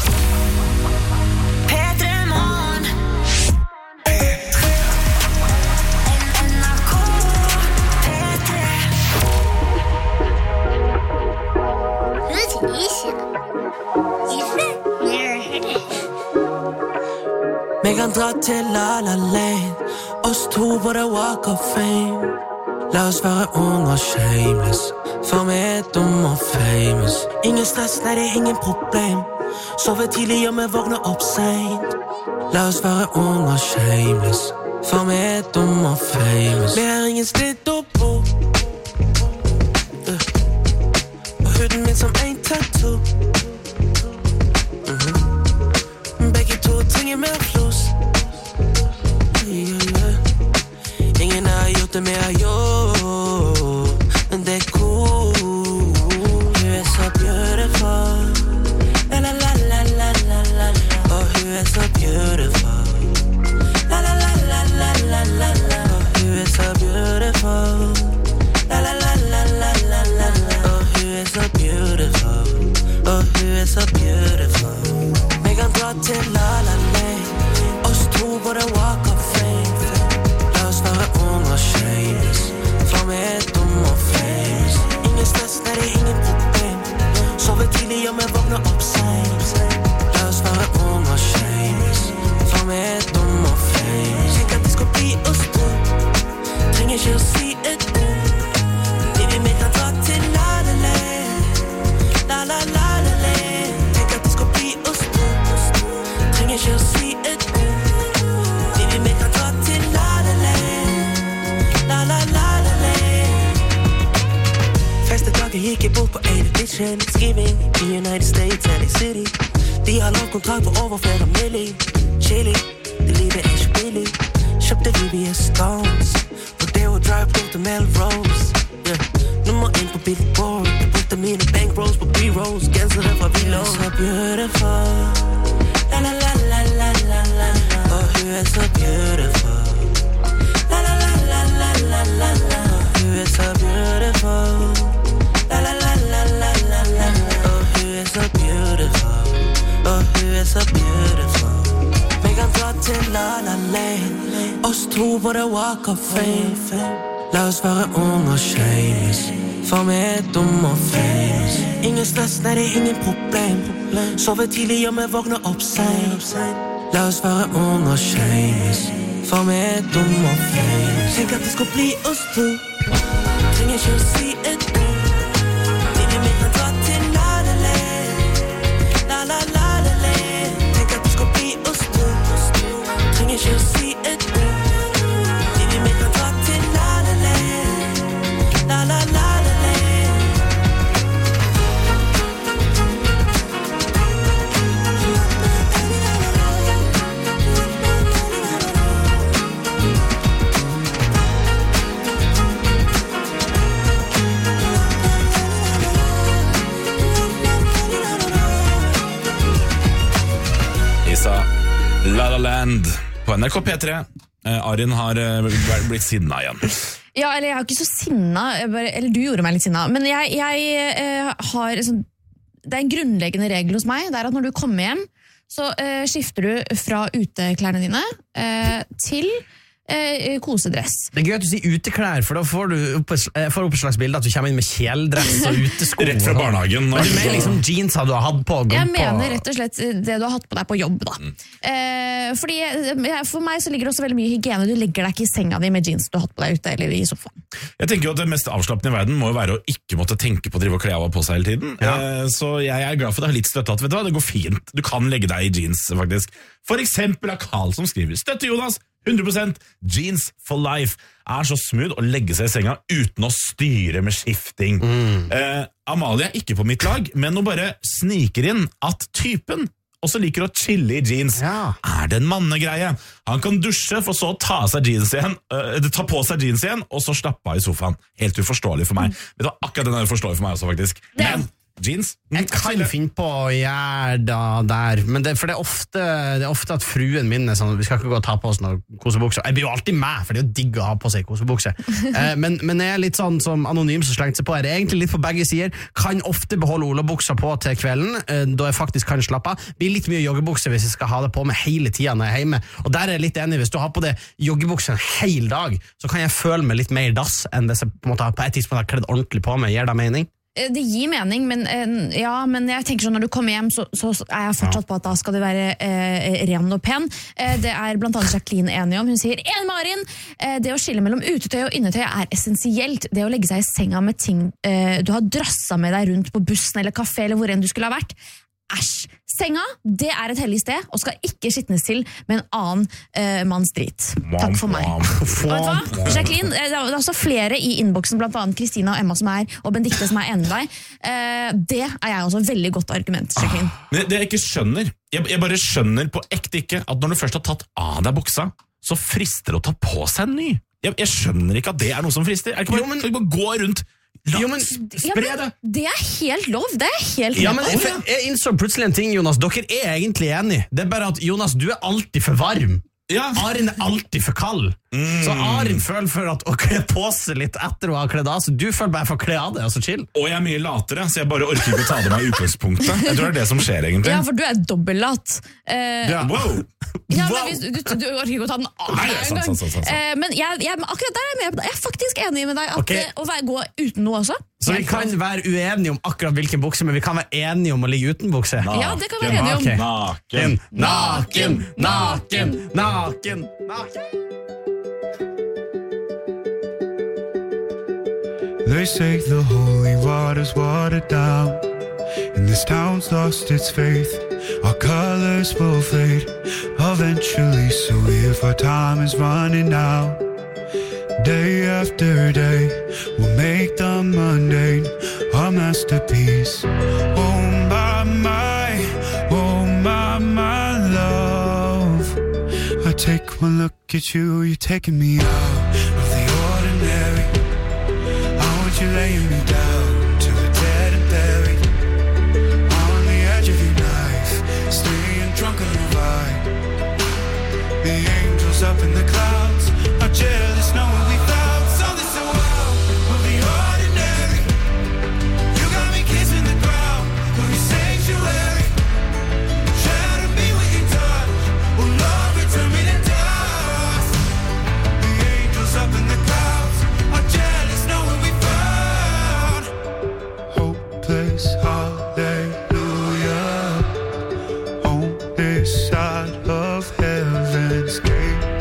Vi kan dra til La La Land, oss to på the walk of fame. La oss være unge og shameless, for vi dumme og famous. Ingen stress, nei det ingen problem. Sove tidlig og vi vågner opp sent. La oss være unge og shameless, for vi dumme og famous. Vi ingen slitt og bro, og huden min som en tattoo. Begge to trenger mer flås. Ingen har gjort det mer jo, men det cool. You so beautiful, la la la la la la la. Oh, you so beautiful, la la la la la la la la. Oh, you so beautiful, la la la la la la la la. Oh, you so beautiful, oh, you so beautiful. Vi kan dra til La La Land, oss to på the walk of fame. La oss være unge og shameless, for vi dumme og famous. Ingen stress, nei det ingen problem. Sove tidlig og vi vågner opp sent. La oss være unge og shameless, for vi dumme og famous. Tenk at det skal bli oss to, trenger ikke å si et ord. Baby, vi kan dra til La La Land, la la la la land. Tenk at det skal bli oss to, trenger ikke å si et ord. Baby, vi kan dra til La La Land, la la la la land. Første dagen gikk jeg bort på en edition, skriving i United States, LA City. De har lov kontrakt på over flere milli. Chili, det livet ikke billig. Kjøpte VVS Stones, for det å drive bort til Melrose. Yeah. Nummer 1 på Billboard, jeg brukte mine bankrolls på B-rolls. Gensere fra Vilo. So beautiful, la la la la la la la. Oh, you are so beautiful, la la la la la la la la. Oh, you are so beautiful, la la la la la la la. Oh, you are so beautiful, oh, you are so beautiful. Vi kan dra til La La Land, oss to på the walk of fame. La oss være unge og shameless, for vi dumme og famous. Ingen stress, nei det ingen problem. Sove tidlig og vi vågner opp sent. La oss være unge og shameless, for vi dumme og famous. Tenk at det skal bli oss to, trenger ikke å si et ord. Baby, vi kan dra til La La Land, la la la la land. Tenk at det skal bli oss to, trenger ikke å si et ord. Baby, vi kan dra til La La Land, la la la la land. La La Land på NRK P3. Arin har blitt sinna igjen. Ja, eller jeg er jo ikke så sinna, eller du gjorde meg litt sinna, men jeg har sånn, det er en grunnleggende regel hos meg, det er at når du kommer hjem, så skifter du fra uteklærne dine til kosedress. Det er gøy at du sier uteklær, for da får du opp et slags bilde at du kommer inn med kjeldress og utesko. Rett fra barnehagen. Og du mener liksom jeansa du har hatt på. Jeg mener rett og slett det du har hatt på deg på jobb da. Fordi for meg så ligger det også veldig mye hygiene. Du legger deg ikke i senga di med jeans du har hatt på deg ute eller i sofaen. Jeg tenker jo at det mest avslappende i verden må jo være å ikke måtte tenke på å drive og kle av på seg hele tiden. Ja. Så jeg er glad for det har litt støtte at, vet du hva, det går fint. Du kan legge deg i jeans faktisk. For eksempel av Karl som skriver, støtte Jonas, 100% jeans for life, er så smooth å legge seg i senga uten å styre med skifting. Amalie er ikke på mitt lag, men hun bare sniker inn at typen og så liker å chille I jeans. Er det en mannegreie? Han kan dusje, for så å ta på seg jeans igjen, og så slappe av I sofaen. Helt uforståelig for meg. Vet du hva, akkurat den er uforståelig for meg også, faktisk. Men jeans? Jeg kan finne på å gjøre det der, men det er ofte at fruen min er sånn, vi skal ikke gå og ta på oss noen kosebukser. Jeg blir jo alltid med, for det er jo digg å ha på seg kosebukser. Men jeg er litt sånn som anonym som slengte seg på. Jeg er egentlig litt på begge sider. Kan ofte beholde olabukser på til kvelden, da jeg faktisk kan slappe av. Blir litt mye joggebukser hvis jeg skal ha det på meg hele tiden når jeg er hjemme. Og der er jeg litt enig, hvis du har på det joggebukser en hel dag, så kan jeg føle meg litt mer dass enn hvis jeg på et tidspunkt har kledd ordentlig på meg. Gir det mening? Det gir mening, men jeg tenker sånn, når du kommer hjem, så er jeg fortsatt på at da skal du være ren og pen. Det er blant annet Jacqueline enig om. Hun sier, Marin, det å skille mellom utetøy og innetøy er essensielt. Det å legge seg I senga med ting du har drasset med deg rundt på bussen eller kafé eller hvor enn du skulle ha vært. Æsj! Senga, det er et hellig sted og skal ikke skittnes til med en annen manns drit. Takk for meg. Vet du hva? Jacqueline, det er også flere I innboksen, blant annet Kristina og Emma og Benedikte som er enig med deg. Det er jeg også veldig godt argument, Jacqueline. Men det jeg ikke skjønner, jeg bare skjønner på ekte ikke at når du først har tatt av deg buksa, så frister det å ta på seg en ny. Jeg skjønner ikke at det er noe som frister. Jeg kan bare gå rundt. Det er helt lov. Det er helt lov. Men jeg innså plutselig en ting, Jonas. Dere er egentlig enige. Det er bare at, Jonas, du er alltid for varm. Arin er alltid for kald. Så Arin føler for at å kle på seg litt etter å ha kledd av, så du føler bare for å kle av det, og så chill. Og jeg er mye latere, så jeg bare orker ikke å ta det meg I utgangspunktet. Jeg tror det er det som skjer egentlig. Ja, for du er dobbeltlat. Wow! Ja, men hvis, du orker ikke å ta den av en gang. Men akkurat der er jeg med på det. Jeg er faktisk enig med deg at å gå uten noe også. Så vi kan være uenige om akkurat hvilken bukse, men vi kan være enige om å ligge uten bukse. Ja, det kan vi være enige om. Naken, naken, naken, naken. They say the holy water's watered down, and this town's lost its faith. Our colors will fade eventually, so if our time is running out, day after day, we'll make the mundane our masterpiece. Oh my love, I take one look at you, you're taking me out of the ordinary. I want you laying me down to the dead and buried, on the edge of your knife, staying drunk on your ride. The angels up in the clouds are jealous knowing we found something so out of the ordinary. You got me kissing the ground of your sanctuary. Shatter me with your touch, oh Lord, return me to dust. The angels up in the clouds are jealous knowing we found hopeless hallelujah on this side of heaven's gate.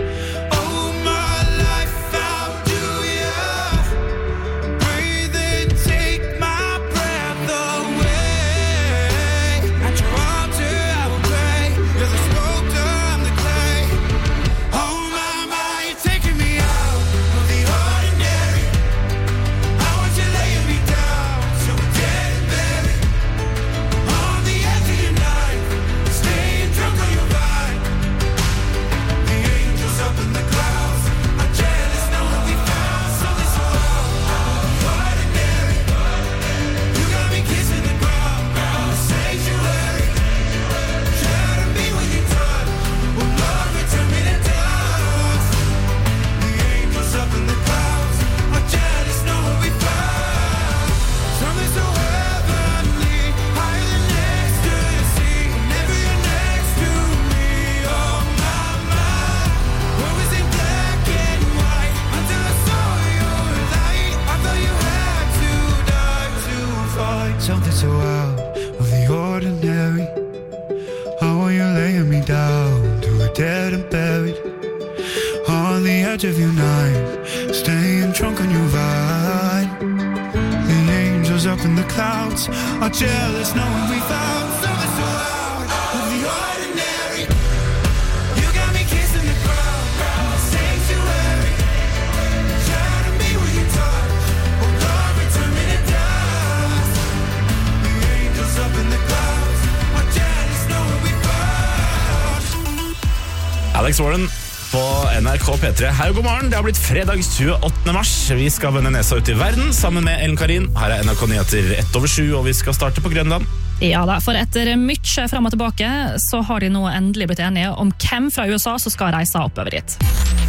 Something so out of the ordinary. How are you laying me down to a dead and buried, on the edge of your night, staying drunk on your ride. The angels up in the clouds are jealous knowing we found something so out of the ordinary. You got me kissing the ground of the sanctuary. Shatter me with your touch, oh Lord, return me to dust. Up in the clouds, are jealous knowing we found Alex Warren på NRK P3. Hei og god morgen, det har blitt fredag 28. mars. Vi skal vende nesa ut i verden sammen med Ellen Karin. Her NRK Nyheter 7:01, og vi skal starte på Grønland. Ja da, for etter mye frem og tilbake så har de nå endelig blitt enige om hvem fra USA som skal reise oppover dit.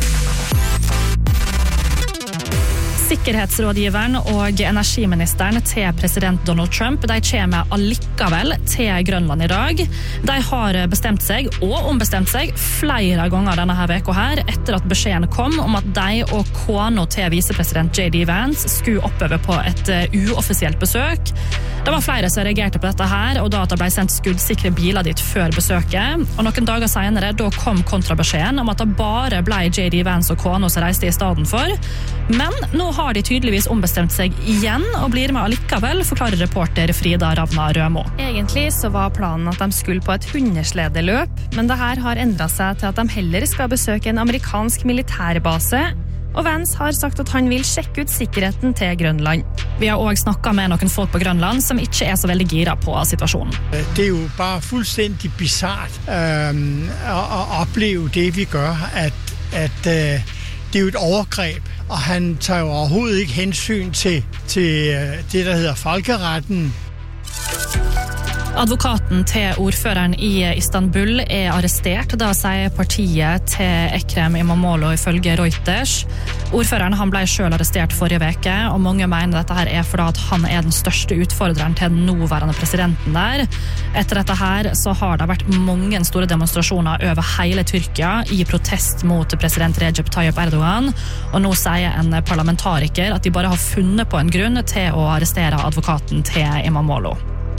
Sikkerhetsrådgiveren og energiministeren til president Donald Trump, de kommer allikevel til Grønland i dag. De har bestemt seg, og ombestemt seg, flere ganger denne her veka her, etter at beskjeden kom om at de og kona til visepresident J.D. Vance skulle oppover på et uoffisielt besøk. Det var flere som reagerte på dette her, og da at det ble sendt skuddsikre biler dit før besøket. Og noen dager senere, da kom kontrabeskjeden om at det bare ble J.D. Vance og kona som reiste i stedet for. Men nå har de tydeligvis ombestemt seg igjen og blir med allikevel, forklarer reporter Frida Ravna Rømo. Egentlig så var planen at de skulle på et hundeslederløp, men det her har endret seg til at de heller skal besøke en amerikansk militærbase, og Vance har sagt at han vil sjekke ut sikkerheten til Grønland. Vi har også snakket med noen folk på Grønland som ikke er så veldig gira på situasjonen. Det er jo bare fuldstændig bizarrt at opleve det vi gør, at det er jo et overgreb, og han tager jo overhovedet ikke hensyn til det, der hedder folkeretten. Advokaten til ordføreren i Istanbul er arrestert, da sier partiet til Ekrem Imamoglu ifølge Reuters. Ordføreren han ble selv arrestert forrige veke, og mange mener dette her er fordi at han er den største utfordreren til den nåværende presidenten der. Etter dette her så har det vært mange store demonstrasjoner over hele Tyrkia i protest mot president Recep Tayyip Erdogan, og nå sier en parlamentariker at de bare har funnet på en grunn til å arrestere advokaten til Imamoglu.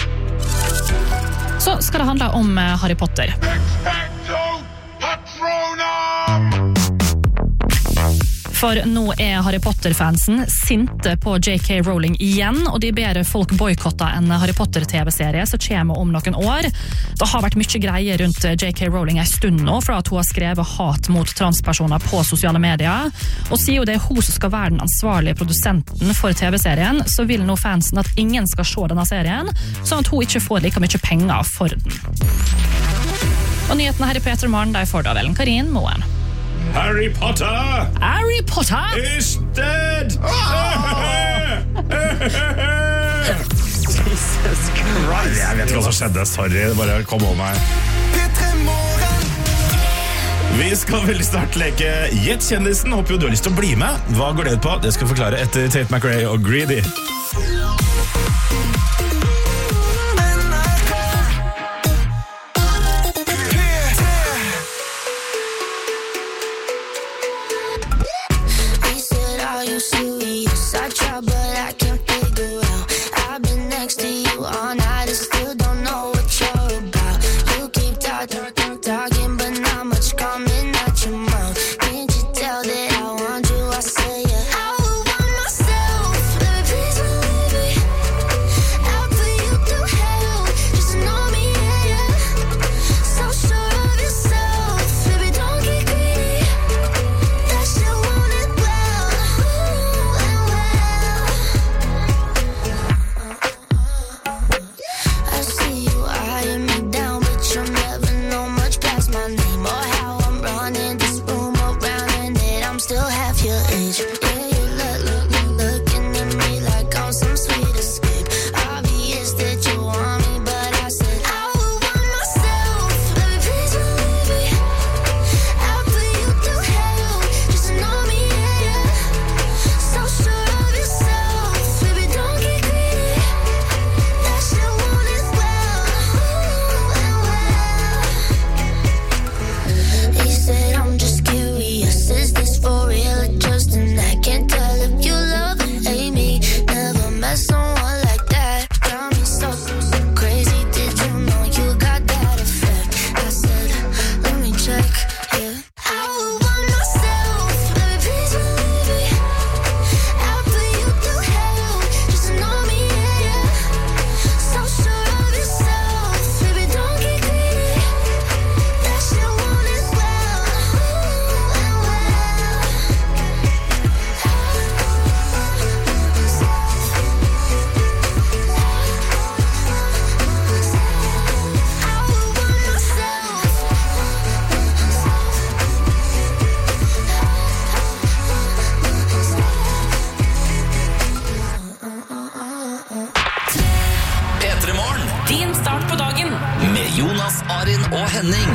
Så skal det handle om Harry Potter. For nå er Harry Potter-fansen sinte på J.K. Rowling igjen, og de ber folk boykotte en Harry Potter-TV-serie som kommer om noen år. Det har vært mye greier rundt J.K. Rowling en stund nå, for at hun har skrevet hat mot transpersoner på sosiale medier. Og siden det er hun som skal være den ansvarlige produsenten for TV-serien, så vil nå fansen at ingen skal se denne serien, sånn at hun ikke får like mye penger for den. Og nyhetene her i P3 Morgen, de får da Ellen Karin Moen. Harry Potter! Harry Potter is dead! Jesus Christ! Jeg vet ikke hva som skjedde, sorry, bare kom over meg. Vi skal veldig snart leke Gjett kjendisen. Håper jo du har lyst til å bli med. Hva går det ut på? Det skal jeg forklare etter Tate McRae og Greedy. Myself, baby, please start på dagen. Med Jonas, Arin og Henning.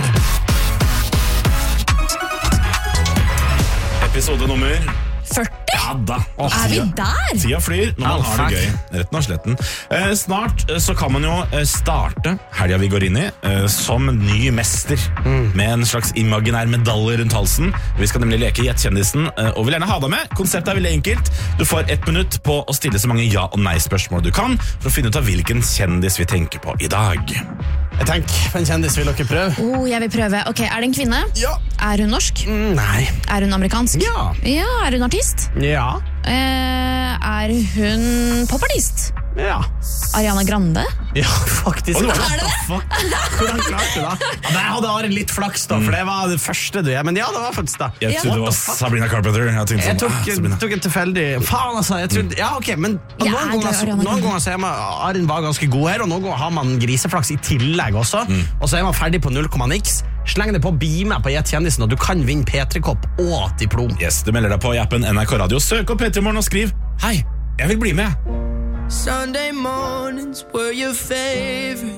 Episode nummer 40? Ja da. Vi der? Tida flyr når man har det gøy. Retten av sletten. Snart så kan man jo starte helga vi går inn i som ny mester. Med en slags imaginær medalje rundt halsen. Vi skal nemlig leke Gjett kjendisen og vil gjerne ha deg med. Konseptet er veldig enkelt. Du får 1 minutt på å stille så mange ja- og nei-spørsmål du kan for å finne ut av hvilken kjendis vi tenker på i dag. Jeg tenker på en kjendis, vil dere prøve? Jeg vil prøve. Ok, er det en kvinne? Ja. Er hun norsk? Nei. Er hun amerikansk? Ja. Ja, er hun artist? Ja. Er hun popartist? Ja. Ariana Grande? Ja, faktisk. Er det det? Hvordan klarte du det? Ja, der hadde Arin litt flaks da, for det var det første du gjør. Men ja, det var faktisk det. Jeg trodde det var Sabrina Carpenter. Jeg tok en tilfeldig. Faen altså, jeg trodde, ja ok, men noen ganger så er man, Arin var ganske god her, og noen ganger har man griseflaks i tillegg også, og så er man ferdig på 0,x. Sleng det på, be meg på Gjett kjendisen, og du kan vinne P3-kopp og diplom. Yes, du melder deg på i appen NRK Radio. Søk opp P3morgen og skriv hei, jeg vil bli med. Sunday mornings were your favorite.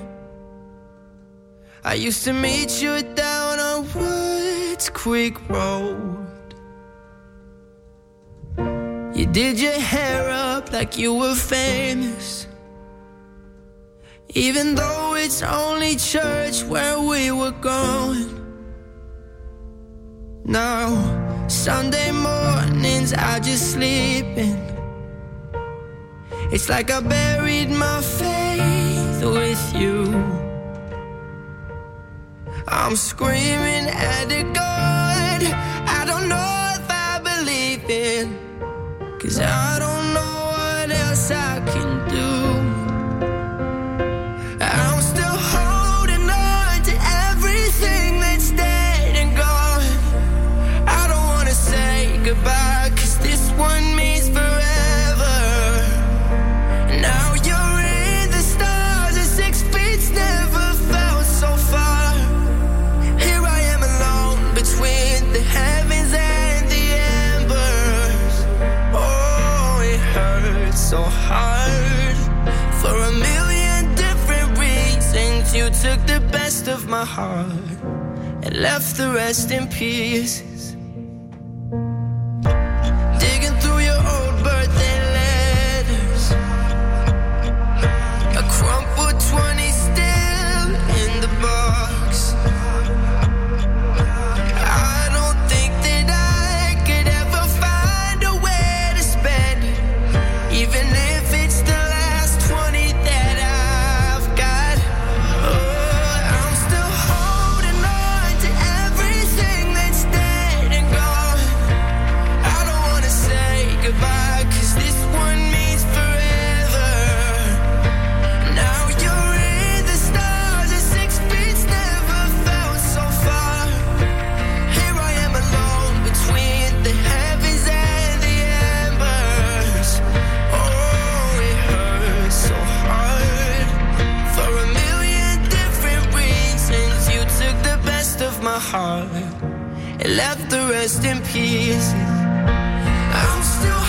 I used to meet you down on Woods Creek Road. You did your hair up like you were famous, even though it's only church where we were going. Now, Sunday mornings I just sleep in. It's like I buried my faith with you. I'm screaming at the God I don't know if I believe in, 'cause I don't know what else I can do. I'm still holding on to everything that's dead and gone. I don't wanna say goodbye, 'cause this one means forever. Now you're in the stars and 6 feet never felt so far. Here I am alone between the heavens and the embers. Oh, it hurts so hard. For a million different reasons you took the best of my heart and left the rest in pieces. Digging through your old birthday letters, a crumpled 20 still in the box. I don't think that I could ever find a way to spend it, even if it's the last 20 that I've got. Oh, I'm still holding on to everything that's dead and gone. I don't wanna say goodbye, 'cause this one means forever. Now you're in the stars and 6 feet never felt so far. Here I am alone between the heavens and the embers. Oh, it hurts so hard. For a million different reasons you took the best of my heart and left the rest in pieces. I'm still